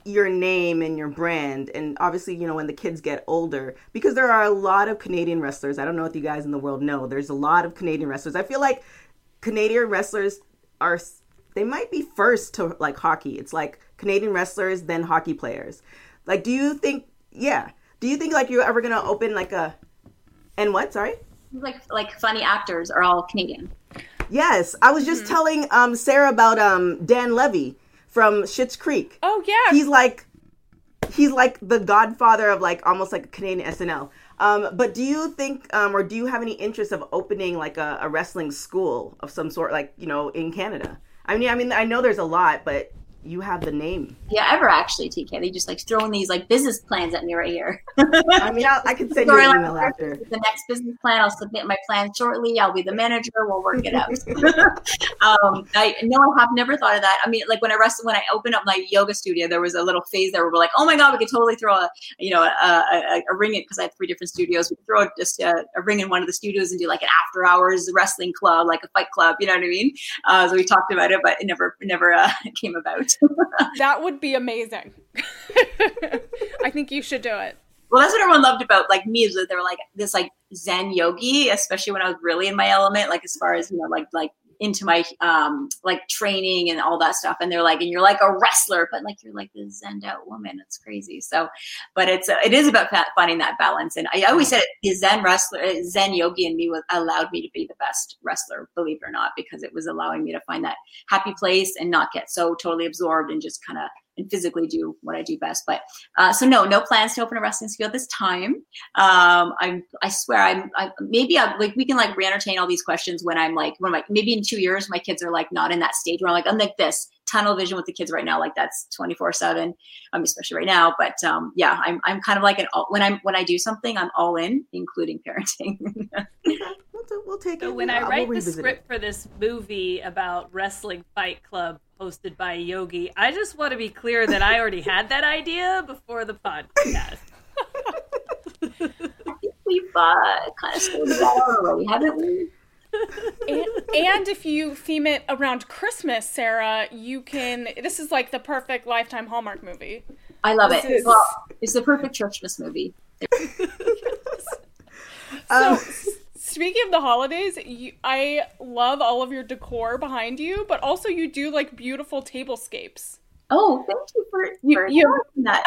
your name and your brand, and obviously, you know, when the kids get older, because there are a lot of Canadian wrestlers. I don't know if you guys in the world know, there's a lot of Canadian wrestlers. I feel like Canadian wrestlers are, they might be first to like hockey. It's like Canadian wrestlers, then hockey players. Like, do you think, yeah, do you think like you're ever going to open like a, and what, sorry? Like, like funny actors are all Canadian. Yes. I was just mm-hmm. telling um, Sarah about um, Dan Levy from Schitt's Creek. Oh, yeah. He's like, he's like the godfather of like almost like a Canadian S N L. Um, but do you think, um, or do you have any interest of opening like a, a wrestling school of some sort, like, you know, in Canada? I mean, I mean, I know there's a lot, but you have the name. Yeah, ever actually, T K. They just like throwing these like business plans at me right here. I mean, I'll, I can send you an email after. The next business plan, I'll submit my plan shortly. I'll be the manager. We'll work it out. um, I no, I have never thought of that. I mean, like when I rested, when I opened up my yoga studio, there was a little phase there where we're like, oh my god, we could totally throw a, you know, a, a, a ring in, because I have three different studios. We could throw just a, a ring in one of the studios and do like an after hours wrestling club, like a fight club. You know what I mean? Uh, so we talked about it, but it never, it never uh, came about. That would be amazing. I think you should do it. Well, that's what everyone loved about like me, is that they were like this like Zen yogi, especially when I was really in my element, like as far as, you know, like like into my um like training and all that stuff. And they're like, and you're like a wrestler, but like you're like this Zened out woman. It's crazy. So, but it's uh, it is about finding that balance. And I always said it, the Zen wrestler, Zen yogi in me was allowed me to be the best wrestler, believe it or not, because it was allowing me to find that happy place and not get so totally absorbed and just kind of and physically do what I do best. But uh, so no, no plans to open a wrestling studio this time. Um, I'm, I swear I'm, I, maybe I'm like, we can like re-entertain all these questions when I'm like, when I'm like, maybe in two years, my kids are like not in that stage where I'm like, I'm like this tunnel vision with the kids right now. Like that's twenty-four seven, um, especially right now. But um, yeah, I'm, I'm kind of like an, all, when I'm, when I do something, I'm all in, including parenting. we'll, we'll take so it. when we'll, I write we'll the script it. for this movie about Wrestling Fight Club, hosted by Yogi, I just want to be clear that I already had that idea before the podcast. I think we've uh, kind of started that out already, haven't we? And, and if you theme it around Christmas, Sarah, you can, this is like the perfect Lifetime Hallmark movie. I love this it. Is... Well, it's the perfect Christmas movie. So, speaking of the holidays, you, I love all of your decor behind you, but also you do like beautiful tablescapes. Oh, thank you for, you, for you, that.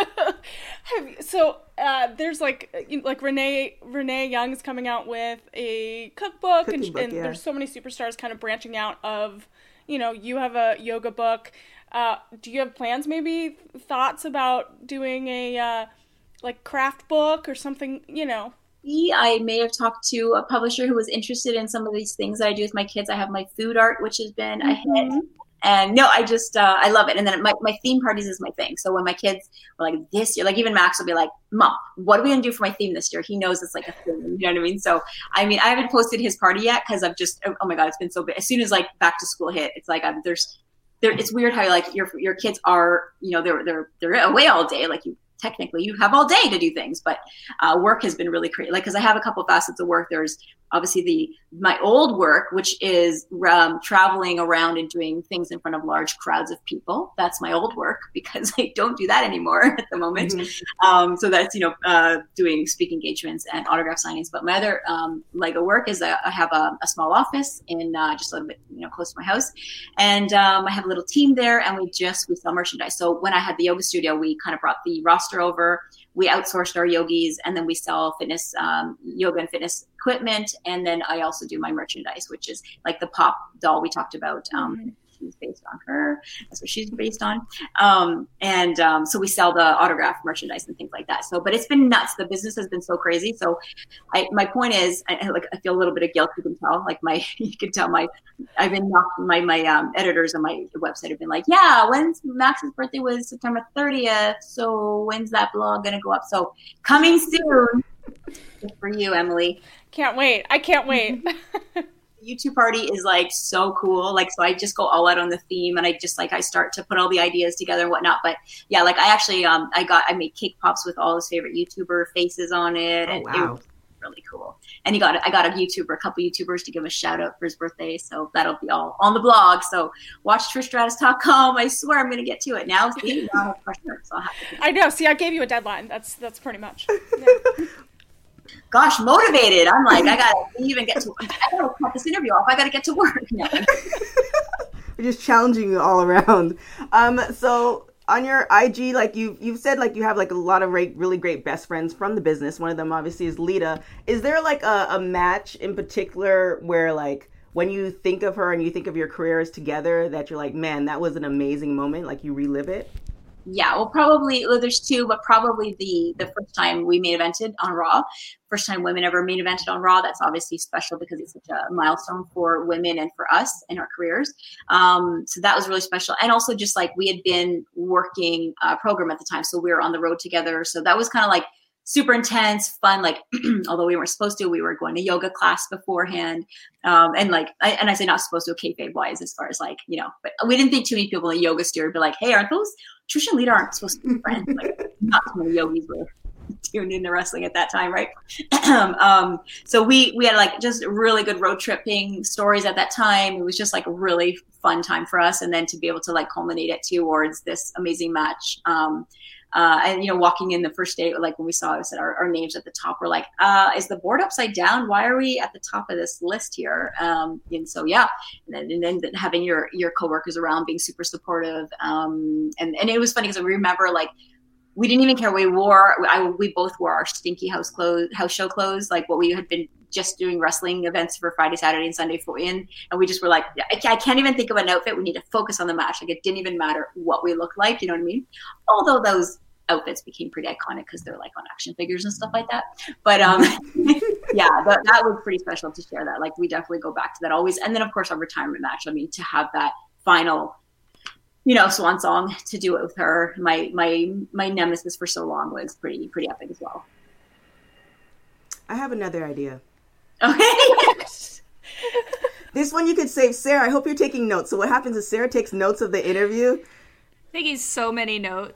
Have you, so uh, there's like like Renee Renee Young is coming out with a cookbook, Cooking and, book, and yeah. there's so many superstars kind of branching out of, you know, you have a yoga book. Uh, do you have plans, maybe thoughts about doing a uh, like craft book or something, you know? I may have talked to a publisher who was interested in some of these things that I do with my kids. I have my food art, which has been a mm-hmm. hit. And no, I just, uh, I love it. And then my, my theme parties is my thing. So when my kids were like this year, like even Max will be like, Mom, what are we going to do for my theme this year? He knows it's like a thing. You know what I mean? So, I mean, I haven't posted his party yet because I've just, oh my God, it's been so big. As soon as like back to school hit, it's like, I'm, there's, there, it's weird how like your, your kids are, you know, they're, they're, they're away all day. Like you, technically you have all day to do things, but uh, work has been really crazy. Like, cause I have a couple of facets of work. There's obviously the, my old work, which is um, traveling around and doing things in front of large crowds of people. That's my old work because I don't do that anymore at the moment. Mm-hmm. Um, so that's, you know, uh, doing speaking engagements and autograph signings. But my other um, Lego work is uh, I have a, a small office in uh, just a little bit, you know, close to my house. And um, I have a little team there and we just, we sell merchandise. So when I had the yoga studio, we kind of brought the roster over. We outsourced our yogis and then we sell fitness, um, yoga and fitness equipment. And then I also do my merchandise, which is like the pop doll we talked about. Um, mm-hmm. She's based on her. That's what she's based on. Um, and um, so we sell the autograph merchandise and things like that. So, but it's been nuts. The business has been so crazy. So I, my point is, I, like, I feel a little bit of guilt. You can tell, like my, you can tell my, I've been knocking my, my um, editors on my website have been like, yeah, when's Max's birthday was September thirtieth. So when's that blog going to go up? So coming soon. Good for you, Emily. Can't wait. I can't wait. YouTube party is like so cool. Like, so I just go all out on the theme and I just like, I start to put all the ideas together and whatnot. But yeah, like I actually, um, I got, I made cake pops with all his favorite YouTuber faces on it. Oh, and wow. it, really cool. And he got I got a YouTuber, a couple YouTubers to give a shout out for his birthday. So that'll be all on the blog. So watch trish stratus dot com. I swear I'm going to get to it now. See, now I have pressure, so I'll have to I know. See, I gave you a deadline. That's that's pretty much. Yeah. Gosh, motivated. I'm like, I got to even get to, I got to cut this interview off. I got to get to work now. We're just challenging you all around. Um, so on your I G, like you, you've said, like you have like a lot of re- really great best friends from the business. One of them obviously is Lita. Is there like a, a match in particular where like when you think of her and you think of your careers together that you're like, man, that was an amazing moment, like you relive it? Yeah, well, probably, well, there's two, but probably the the first time we main evented on Raw, first time women ever main evented on Raw. That's obviously special because it's such a milestone for women and for us in our careers. Um, so that was really special. And also just like we had been working a program at the time, so we were on the road together. So that was kind of like super intense, fun. Like, although we weren't supposed to, we were going to yoga class beforehand. Um, and like, I, and I say not supposed to, kayfabe wise, as far as like, you know, but we didn't think too many people in the yoga studio would be like, hey, aren't those Trish and Lita aren't supposed to be friends? Like, not too many yogis were tuned into wrestling at that time, right? um, so we we had like just really good road tripping stories at that time. It was just like a really fun time for us, and then to be able to like culminate it towards this amazing match. Um, Uh, and, you know, walking in the first day, like when we saw us, our, our names at the top, we're like, uh, is the board upside down? Why are we at the top of this list here? Um, and so, yeah. And then, and then having your, your coworkers around being super supportive. Um, and, and it was funny because I remember like, we didn't even care. We wore, I, we both wore our stinky house clothes, house show clothes, like what we had been just doing wrestling events for Friday, Saturday, and Sunday for in. And we just were like, I, I can't even think of an outfit. We need to focus on the match. Like it didn't even matter what we looked like. You know what I mean? Although those outfits became pretty iconic because they're like on action figures and stuff like that. But um, yeah, that, that was pretty special to share that. Like we definitely go back to that always. And then of course our retirement match. I mean, to have that final, you know, swan song, to do it with her, my my my nemesis for so long, was pretty pretty epic as well. I have another idea. Okay. This one you could save. Sarah, I hope you're taking notes. So what happens is Sarah takes notes of the interview. Taking so many notes.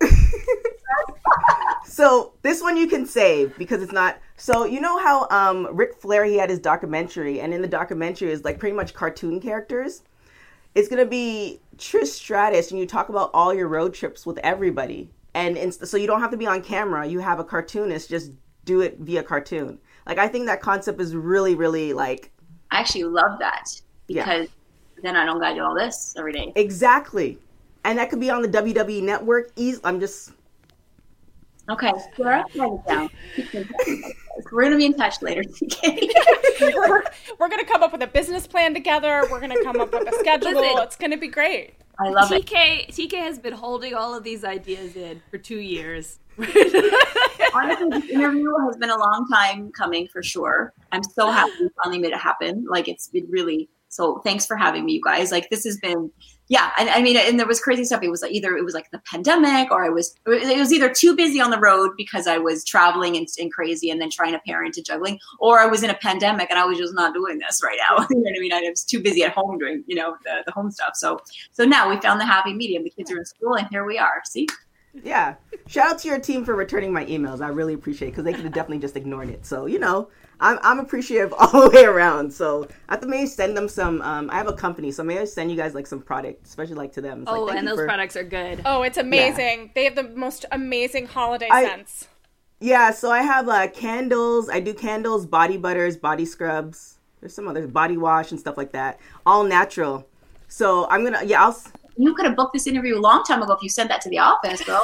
So this one you can save because it's not. So you know how um, Ric Flair, he had his documentary, and in the documentary is like pretty much cartoon characters. It's gonna be Trish Stratus, and you talk about all your road trips with everybody, and, and so you don't have to be on camera. You have a cartoonist just do it via cartoon. Like I think that concept is really, really like. I actually love that because yeah. then I don't gotta do all this every day. Exactly, and that could be on the W W E Network. Easy. I'm just. Okay, Sarah, write it down. We're going to be in touch later, T K. we're we're going to come up with a business plan together. We're going to come up with a schedule. Listen, it's going to be great. I love T K, it. T K has been holding all of these ideas in for two years. Honestly, this interview has been a long time coming for sure. I'm so happy we finally made it happen. Like, it's been really... So thanks for having me, you guys. Like this has been, yeah. And I mean, and there was crazy stuff. It was like either it was like the pandemic, or I was, it was either too busy on the road because I was traveling and, and crazy, and then trying to parent and juggling, or I was in a pandemic and I was just not doing this right now. You know what I mean? I was too busy at home doing, you know, the, the home stuff. So, so now we found the happy medium. The kids are in school, and here we are. See? Yeah. Shout out to your team for returning my emails. I really appreciate it because they could have definitely just ignored it. So, you know, I'm I'm appreciative all the way around. So I have to maybe send them some, um, I have a company, so maybe I send you guys like some product, especially like to them. It's oh, like, and those for... products are good. Oh, it's amazing. Yeah. They have the most amazing holiday I, scents. Yeah, so I have uh, candles. I do candles, body butters, body scrubs. There's some other body wash and stuff like that. All natural. So I'm going to, yeah, I'll... You could have booked this interview a long time ago if you sent that to the office, girl.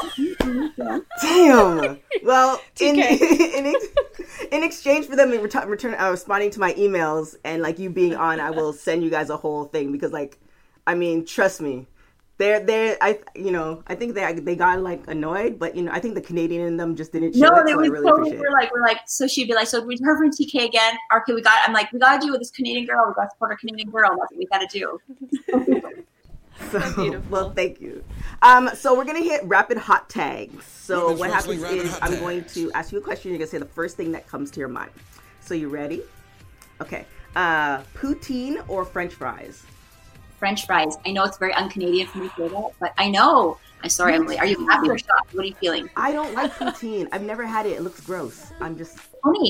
Damn. Well, in, in, in, in exchange for them return, return uh, responding to my emails and like you being on, I will send you guys a whole thing because, like, I mean, trust me, they're they I you know I think they they got like annoyed, but you know I think the Canadian in them just didn't. No, it, they so was really totally. We're like we're like so she'd be like, so we heard from T K again. Okay, we got. I'm like, we got to do with this Canadian girl. We got to support our Canadian girl. That's what we got to do. So, well, thank you. Um, so we're gonna hit rapid hot tags. So Women's what happens Wrestling is Rapid I'm Hot going Tags. to ask you a question. You're gonna say the first thing that comes to your mind. So you ready? Okay. Uh, poutine or French fries? French fries. I know it's very un-Canadian for me to say that, but I know. I'm sorry, Emily. Are you happy or shocked? What are you feeling? I don't like poutine. I've never had it. It looks gross. I'm just. Funny.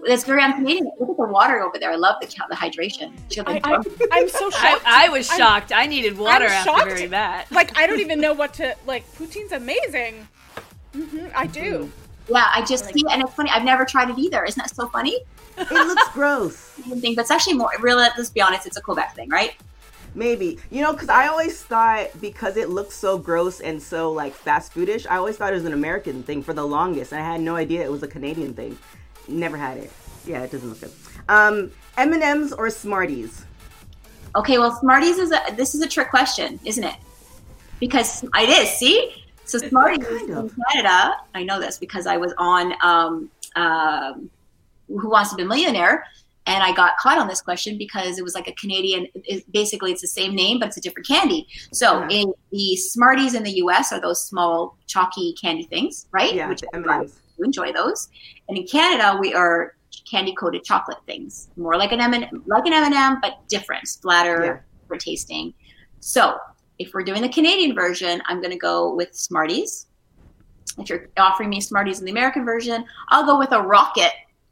That's very un-Canadian. Look at the water over there. I love the the hydration. I, I, I'm so shocked. I, I was shocked. I'm, I needed water I'm after shocked. hearing that. Like, I don't even know what to, like, poutine's amazing. Mm-hmm, I do. Yeah, I just see, and it's funny. I've never tried it either. Isn't that so funny? It looks gross. Thing, but it's actually more, really, let's be honest, it's a Quebec thing, right? Maybe. You know, because I always thought, because it looks so gross and so, like, fast foodish, I always thought it was an American thing for the longest. And I had no idea it was a Canadian thing. Never had it. Yeah, it doesn't look good. Um, M and M's or Smarties? Okay, well, Smarties is a, this is a trick question, isn't it? Because it is, see? So Smarties kind of. in Canada, I know this because I was on um, um, Who Wants to Be a Millionaire, and I got caught on this question because it was like a Canadian, it, basically it's the same name, but it's a different candy. So Yeah. in the Smarties in the U S are those small chalky candy things, right? Yeah, Which the I M and M's. do enjoy those. And in Canada, we are candy-coated chocolate things, more like an M and like an M and M, but different, splatter, Yeah. different tasting. So if we're doing the Canadian version, I'm going to go with Smarties. If you're offering me Smarties in the American version, I'll go with a Rocket.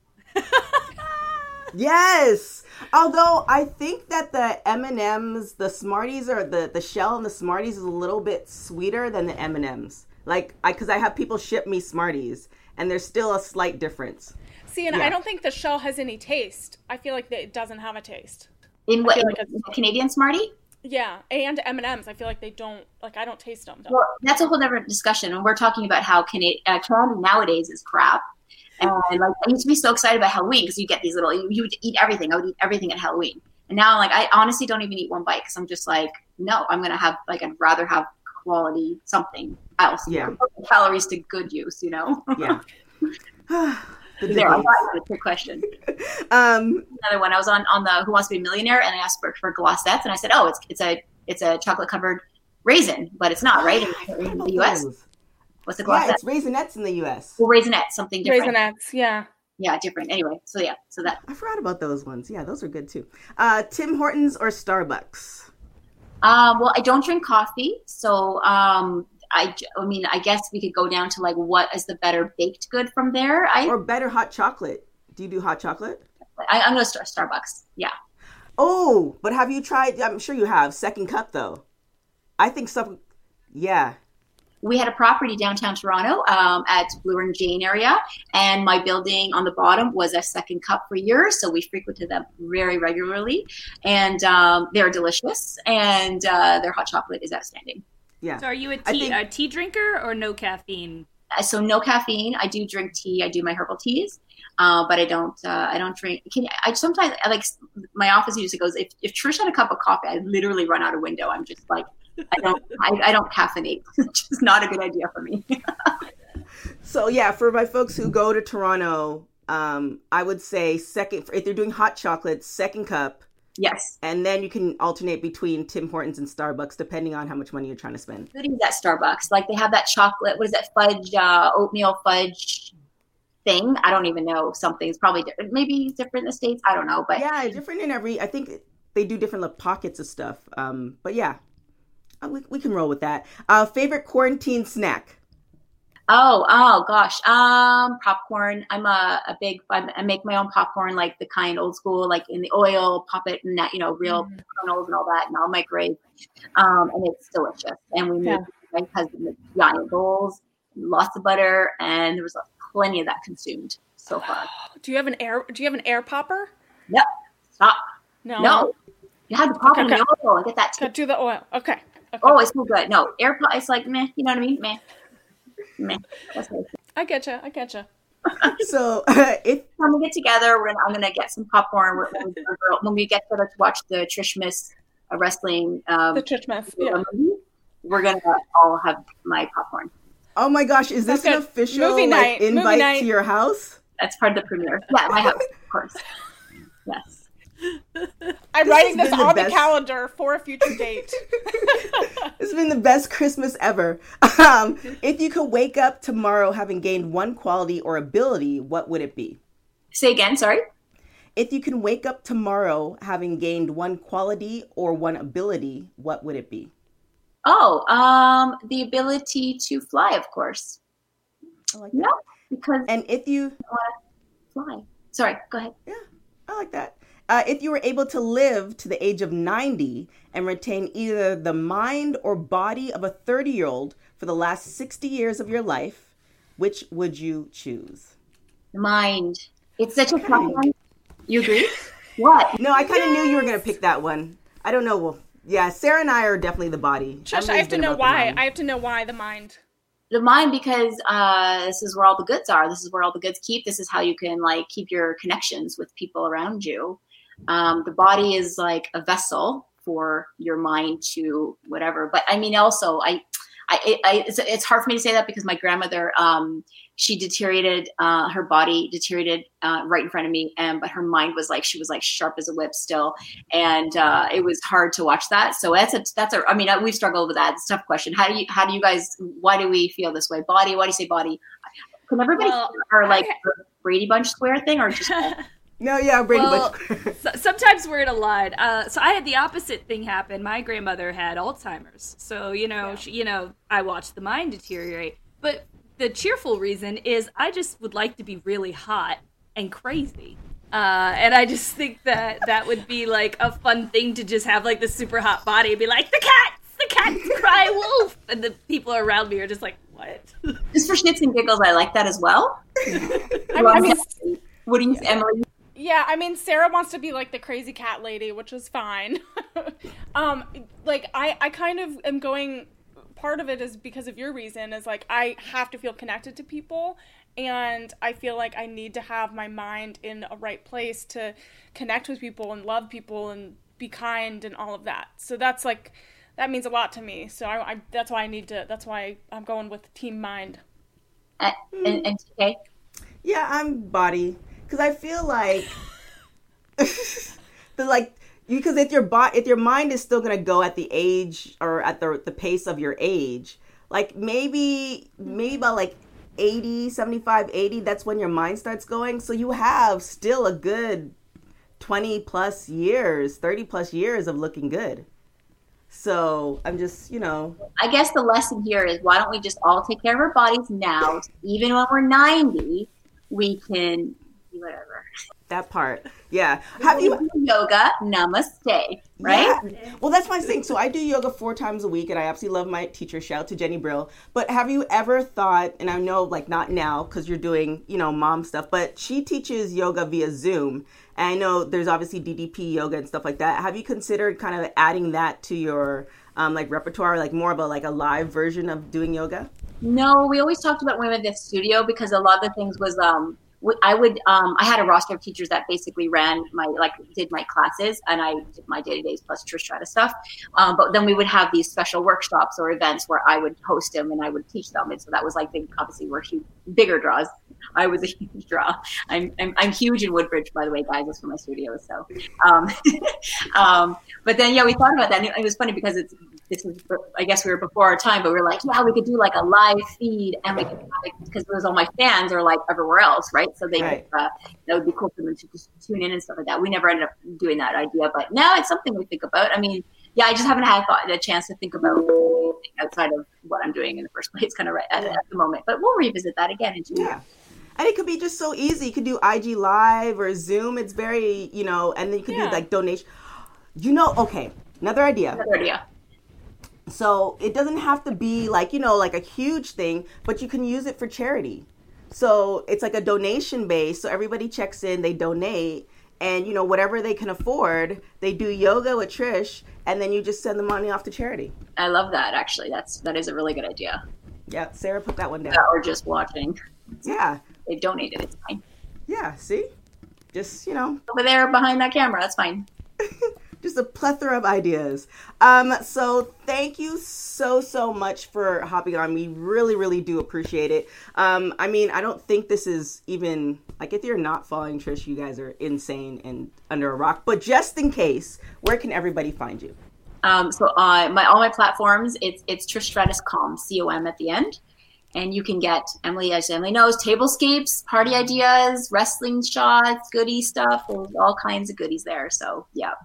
Yes. Although I think that the M and M's, the Smarties, or the, the shell in the Smarties is a little bit sweeter than the M and M's. Like, I because I have people ship me Smarties, and there's still a slight difference. See, and Yeah. I don't think the shell has any taste. I feel like that it doesn't have a taste. In what? feel In like the Canadian Smartie? Yeah, and M and M's. I feel like they don't, like, I don't taste them. Well, that's a whole different discussion. And we're talking about how Cana- uh, candy nowadays is crap. And like, I used to be so excited about Halloween because you get these little, you, you would eat everything. I would eat everything at Halloween. And now, like, I honestly don't even eat one bite because I'm just like, no, I'm going to have, like, I'd rather have quality something else. Yeah. Calories to good use, you know? Yeah. The There, I debates. got you. Good question. Um, Another one. I was on, on the Who Wants to Be a Millionaire, and I asked for, for glossettes, and I said, "Oh, it's it's a it's a chocolate covered raisin, but it's not, right? In, in the U S, those. what's a Yeah, glossette? it's Raisinets in the U S. Well, raisinette, something different. Raisinets, yeah. Yeah, different. Anyway, so yeah, so that. I forgot about those ones. Yeah, those are good too. Uh, Tim Hortons or Starbucks? Um, well, I don't drink coffee, so um, I, I mean, I guess we could go down to like what is the better baked good from there. I, Or better hot chocolate? Do you do hot chocolate? I I'm gonna start Starbucks. Yeah. Oh, but have you tried? I'm sure you have. Second Cup, though. I think some. Yeah. We had a property downtown Toronto um, at Bloor and Jane area, and my building on the bottom was a Second Cup for years, so we frequented them very regularly, and um, they're delicious, and uh, their hot chocolate is outstanding. Yeah. So are you a I tea, think- a tea drinker or no caffeine? Uh, So no caffeine. I do drink tea. I do my herbal teas, uh, but I don't. Uh, I don't drink. Can I sometimes I like my office usually goes. If if Trish had a cup of coffee, I literally run out a window. I'm just like. I don't. I, I don't caffeinate. It's just not a good idea for me. So yeah, for my folks who go to Toronto, um, I would say second. If they're doing hot chocolate, Second Cup, Yes. and then you can alternate between Tim Hortons and Starbucks depending on how much money you're trying to spend. Goodies at Starbucks. Like they have that chocolate. What is that fudge? Uh, oatmeal fudge thing. I don't even know. Something. It's probably different. Maybe it's different in the States. I don't know. But Yeah, different in every. I think they do different like, pockets of stuff. Um, but yeah, uh, we we can roll with that. Uh, favorite quarantine snack. Oh, oh gosh. Um, popcorn. I'm a, a big, I I make my own popcorn, like the kind old school, like in the oil, pop it and that, you know, real Mm. kernels and all that, and I'll microwave. Um, and it's delicious. And we Yeah. make my husband the giant bowls, lots of butter, and there was plenty of that consumed so far. Do you have an air? Do you have an air popper? Yep. Stop. No. No. You have to pop it Okay, in the oil and get that. Go Tip. do the oil. Okay. Okay. Oh, it's so good. No, air pot. It's like meh. You know what I mean? Meh. Meh. That's what it is. I get you. I get you. So if When we get together, we're gonna, I'm gonna get some popcorn. We're, when, we, when we get together to watch the Trish Miss uh, wrestling um, The church mess. Yeah. movie, we're gonna all have my popcorn. oh my gosh, is this That's an good. official Movie like night. Movie invite night. to your house? That's part of the premiere. Yeah, my house, of course. Yes. I'm This writing has this been the on the best- calendar for a future date. It's been the best Christmas ever. Um, if you could wake up tomorrow having gained one quality or ability, what would it be? Say again. Sorry. If you can wake up tomorrow having gained one quality or one ability, what would it be? Oh, um, the ability to fly, of course. I like Yeah, because And if you fly. Sorry, go ahead. Yeah, I like that. Uh, if you were able to live to the age of ninety and retain either the mind or body of a thirty-year-old for the last sixty years of your life, which would you choose? Mind. It's such a tough one. You agree? What? No, I kind of yes. knew you were going to pick that one. I don't know. Well, yeah, Sarah and I are definitely the body. Trish, I have to know why. I have to know why the mind. The mind, because uh, this is where all the goods are. This is where all the goods keep. This is how you can like keep your connections with people around you. Um, the body is like a vessel for your mind to whatever. But I mean, also, I, I, I it's, it's hard for me to say that because my grandmother, um, she deteriorated, uh, her body deteriorated uh, right in front of me. And but her mind was like, she was like sharp as a whip still. And uh, it was hard to watch that. So that's a, that's a, I mean, we've struggled with that. It's a tough question. How do you, how do you guys, why do we feel this way? Body, why do you say body? Can everybody well, or like I, Brady Bunch square thing or just... No, yeah, Brady well, Bunch. so, sometimes we're in a line. Uh, so I had the opposite thing happen. My grandmother had Alzheimer's. So, you know, yeah. she, you know, I watched the mind deteriorate. But the cheerful reason is I just would like to be really hot and crazy. Uh, and I just think that that would be like a fun thing to just have like the super hot body and be like, the cats, the cats cry wolf. And the people around me are just like, what? Just for shits and giggles, I like that as well. I, I mean, what do you think, Emily? Yeah, I mean, Sarah wants to be like the crazy cat lady, which is fine. um, like, I, I kind of am going, part of it is because of your reason, is like, I have to feel connected to people, and I feel like I need to have my mind in a right place to connect with people and love people and be kind and all of that. So that's like, that means a lot to me. So I, I that's why I need to, that's why I'm going with team mind. Uh, and, and okay. Yeah, I'm body. Because I feel like, the like, because if your body, if your mind is still gonna go at the age or at the the pace of your age, like maybe maybe about like eighty, seventy-five, eighty, that's when your mind starts going. So you have still a good twenty plus years, thirty plus years of looking good. So I'm just, you know. I guess the lesson here is why don't we just all take care of our bodies now, so even when we're ninety, we can. Whatever. That part. Yeah. Have you yoga? Namaste. Right? Yeah. Well, that's my thing. So I do yoga four times a week and I absolutely love my teacher. Shout out to Jenny Brill. But have you ever thought, and I know like not now because you're doing, you know, mom stuff, but she teaches yoga via Zoom. And I know there's obviously D D P yoga and stuff like that. Have you considered kind of adding that to your um, like repertoire, like more of a like a live version of doing yoga? No, we always talked about women at the studio because a lot of the things was, um, I would, um, I had a roster of teachers that basically ran my, like, did my classes, and I did my day-to-days plus Trish Stratus stuff. Um, but then we would have these special workshops or events where I would host them and I would teach them. And so that was like, big, obviously, we're huge, bigger draws. I was a huge draw. I'm, I'm, I'm huge in Woodbridge, by the way, guys. That's for my studio. So, um, um, but then, yeah, we thought about that. And it was funny because it's, this was, I guess we were before our time, but we were like, yeah, we could do like a live feed, and we could, because it was all my fans are like everywhere else, right? So they, right. could, uh, that would be cool for them to just tune in and stuff like that. We never ended up doing that idea, but now it's something we think about. I mean, yeah, I just haven't had thought, a chance to think about anything outside of what I'm doing in the first place, kind of right at, at the moment. But we'll revisit that again in two yeah. years. And it could be just so easy. You could do I G Live or Zoom. It's very, you know, and then you could yeah. do like donation. You know, okay, another idea. Another idea. So it doesn't have to be like, you know, like a huge thing, but you can use it for charity. So it's like a donation base. So everybody checks in, they donate, and, you know, whatever they can afford, they do yoga with Trish, and then you just send the money off to charity. I love that, actually. That's, that is a really good idea. Yeah, Sarah put that one down. Yeah, or just watching. Yeah. They donated, it's fine. Yeah, see? Just, you know. Over there behind that camera, that's fine. Just a plethora of ideas. Um, so thank you so, so much for hopping on. We really, really do appreciate it. Um, I mean, I don't think this is even, like, if you're not following Trish, you guys are insane and under a rock. But just in case, where can everybody find you? Um, so uh, my all my platforms, it's it's Trish Stratus Com, C O M at the end. And you can get, Emily, as Emily knows, tablescapes, party ideas, wrestling shots, goodie stuff. There's all kinds of goodies there. So, yeah.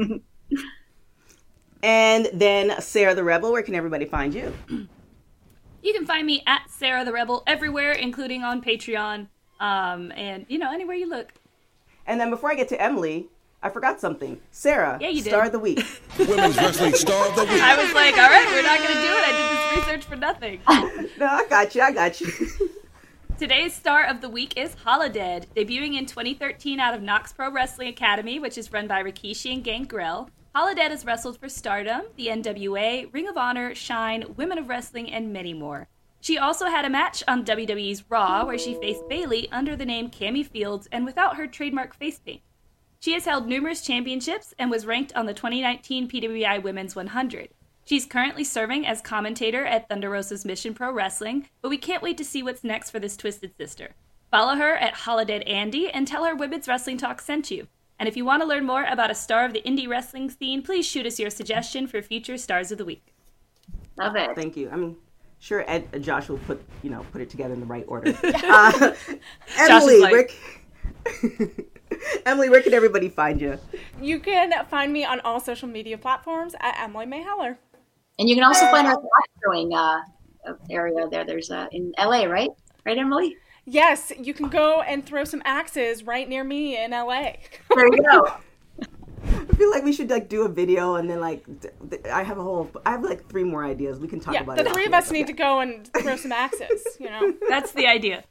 And then Sarah the Rebel, where can everybody find you? You can find me at Sarah the Rebel everywhere, including on Patreon. Um, and, you know, anywhere you look. And then before I get to Emily, I forgot something. Sarah, Yeah, you did. star of the week. Women's Wrestling Star of the Week. I was like, all right, we're not going to do it. I did this research for nothing. No, I got you. I got you. Today's star of the week is Holodead, debuting in twenty thirteen out of Knox Pro Wrestling Academy, which is run by Rikishi and Gangrel. Holodead has wrestled for Stardom, the N W A, Ring of Honor, Shine, Women of Wrestling, and many more. She also had a match on W W E's Raw, where she faced Bayley under the name Cammy Fields and without her trademark face paint. She has held numerous championships and was ranked on the twenty nineteen P W I Women's one hundred. She's currently serving as commentator at Thunder Rosa's Mission Pro Wrestling, but we can't wait to see what's next for this Twisted Sister. Follow her at Holodead Andy and tell her Women's Wrestling Talk sent you. And if you want to learn more about a star of the indie wrestling scene, please shoot us your suggestion for future Stars of the Week. Love it. Thank you. I'm sure Ed, uh, Josh will put, you know, put it together in the right order. Uh, Emily, like- where, Emily, where can everybody find you? You can find me on all social media platforms at Emily May Heller. And you can also find our throwing uh, area there. There's uh, in L A, right? Right, Emily? Yes, you can go and throw some axes right near me in L A. There you go. I feel like we should like do a video and then like th- th- I have a whole I have like three more ideas. We can talk Yeah, about the it. three of us need to go and throw some axes, you know? That's the idea.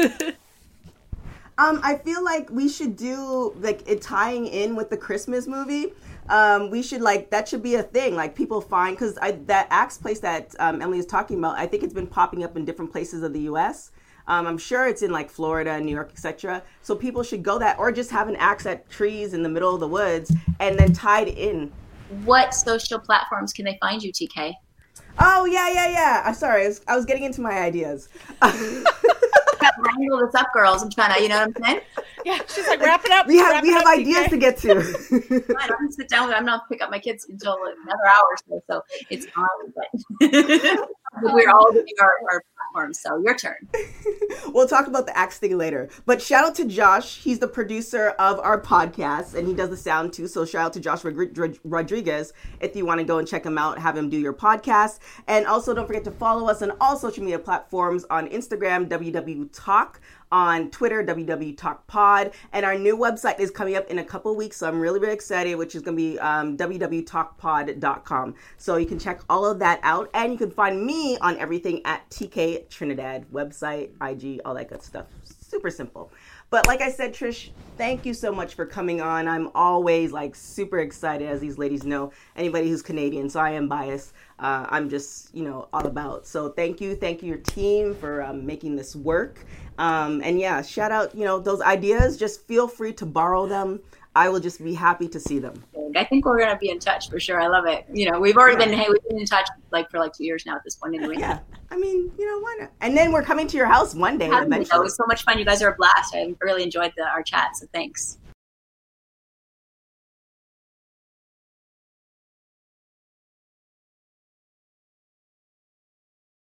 Um, I feel like we should do like it tying in with the Christmas movie. Um, we should like that should be a thing. Like people find because that axe place that um, Emily is talking about. I think it's been popping up in different places of the U S. Um, I'm sure it's in like Florida, New York, et cetera. So people should go that, or just have an axe at trees in the middle of the woods and then tied in. What social platforms can they find you, T K? Oh yeah, yeah, yeah. I'm sorry. I was, I was getting into my ideas. Wrangle this up, girls. I'm trying to, you know what I'm saying? Yeah, she's like, wrap it up. We have wrap we it have up, ideas T K. to get to. Fine, I'm gonna sit down. I'm not pick up my kids until another hour or so. So it's fine, but we're all doing our, our platforms. So your turn. We'll talk about the axe thing later. But shout out to Josh. He's the producer of our podcast, and he does the sound too. So shout out to Josh Rod- Rodriguez if you want to go and check him out, have him do your podcast. And also don't forget to follow us on all social media platforms on Instagram, W W Talk, on Twitter, W W Talk Pod. And our new website is coming up in a couple weeks, so I'm really, really excited, which is going to be um, w w talk pod dot com. So you can check all of that out, and you can find me on everything at T K Trinidad, website, I G, all that good stuff. Super simple. But like I said, Trish, thank you so much for coming on. I'm always like super excited, as these ladies know, anybody who's Canadian, so I am biased. Uh, I'm just, you know, all about. So thank you. Thank you, your team, for um, making this work. Um, and yeah, shout out, you know, those ideas. Just feel free to borrow them. I will just be happy to see them. I think we're going to be in touch for sure. I love it. You know, we've already Yeah. been, hey, we've been in touch like for like two years now at this point anyway. Yeah. I mean, you know, why not? And then we're coming to your house one day It eventually. was so much fun. You guys are a blast. I really enjoyed the, our chat. So thanks.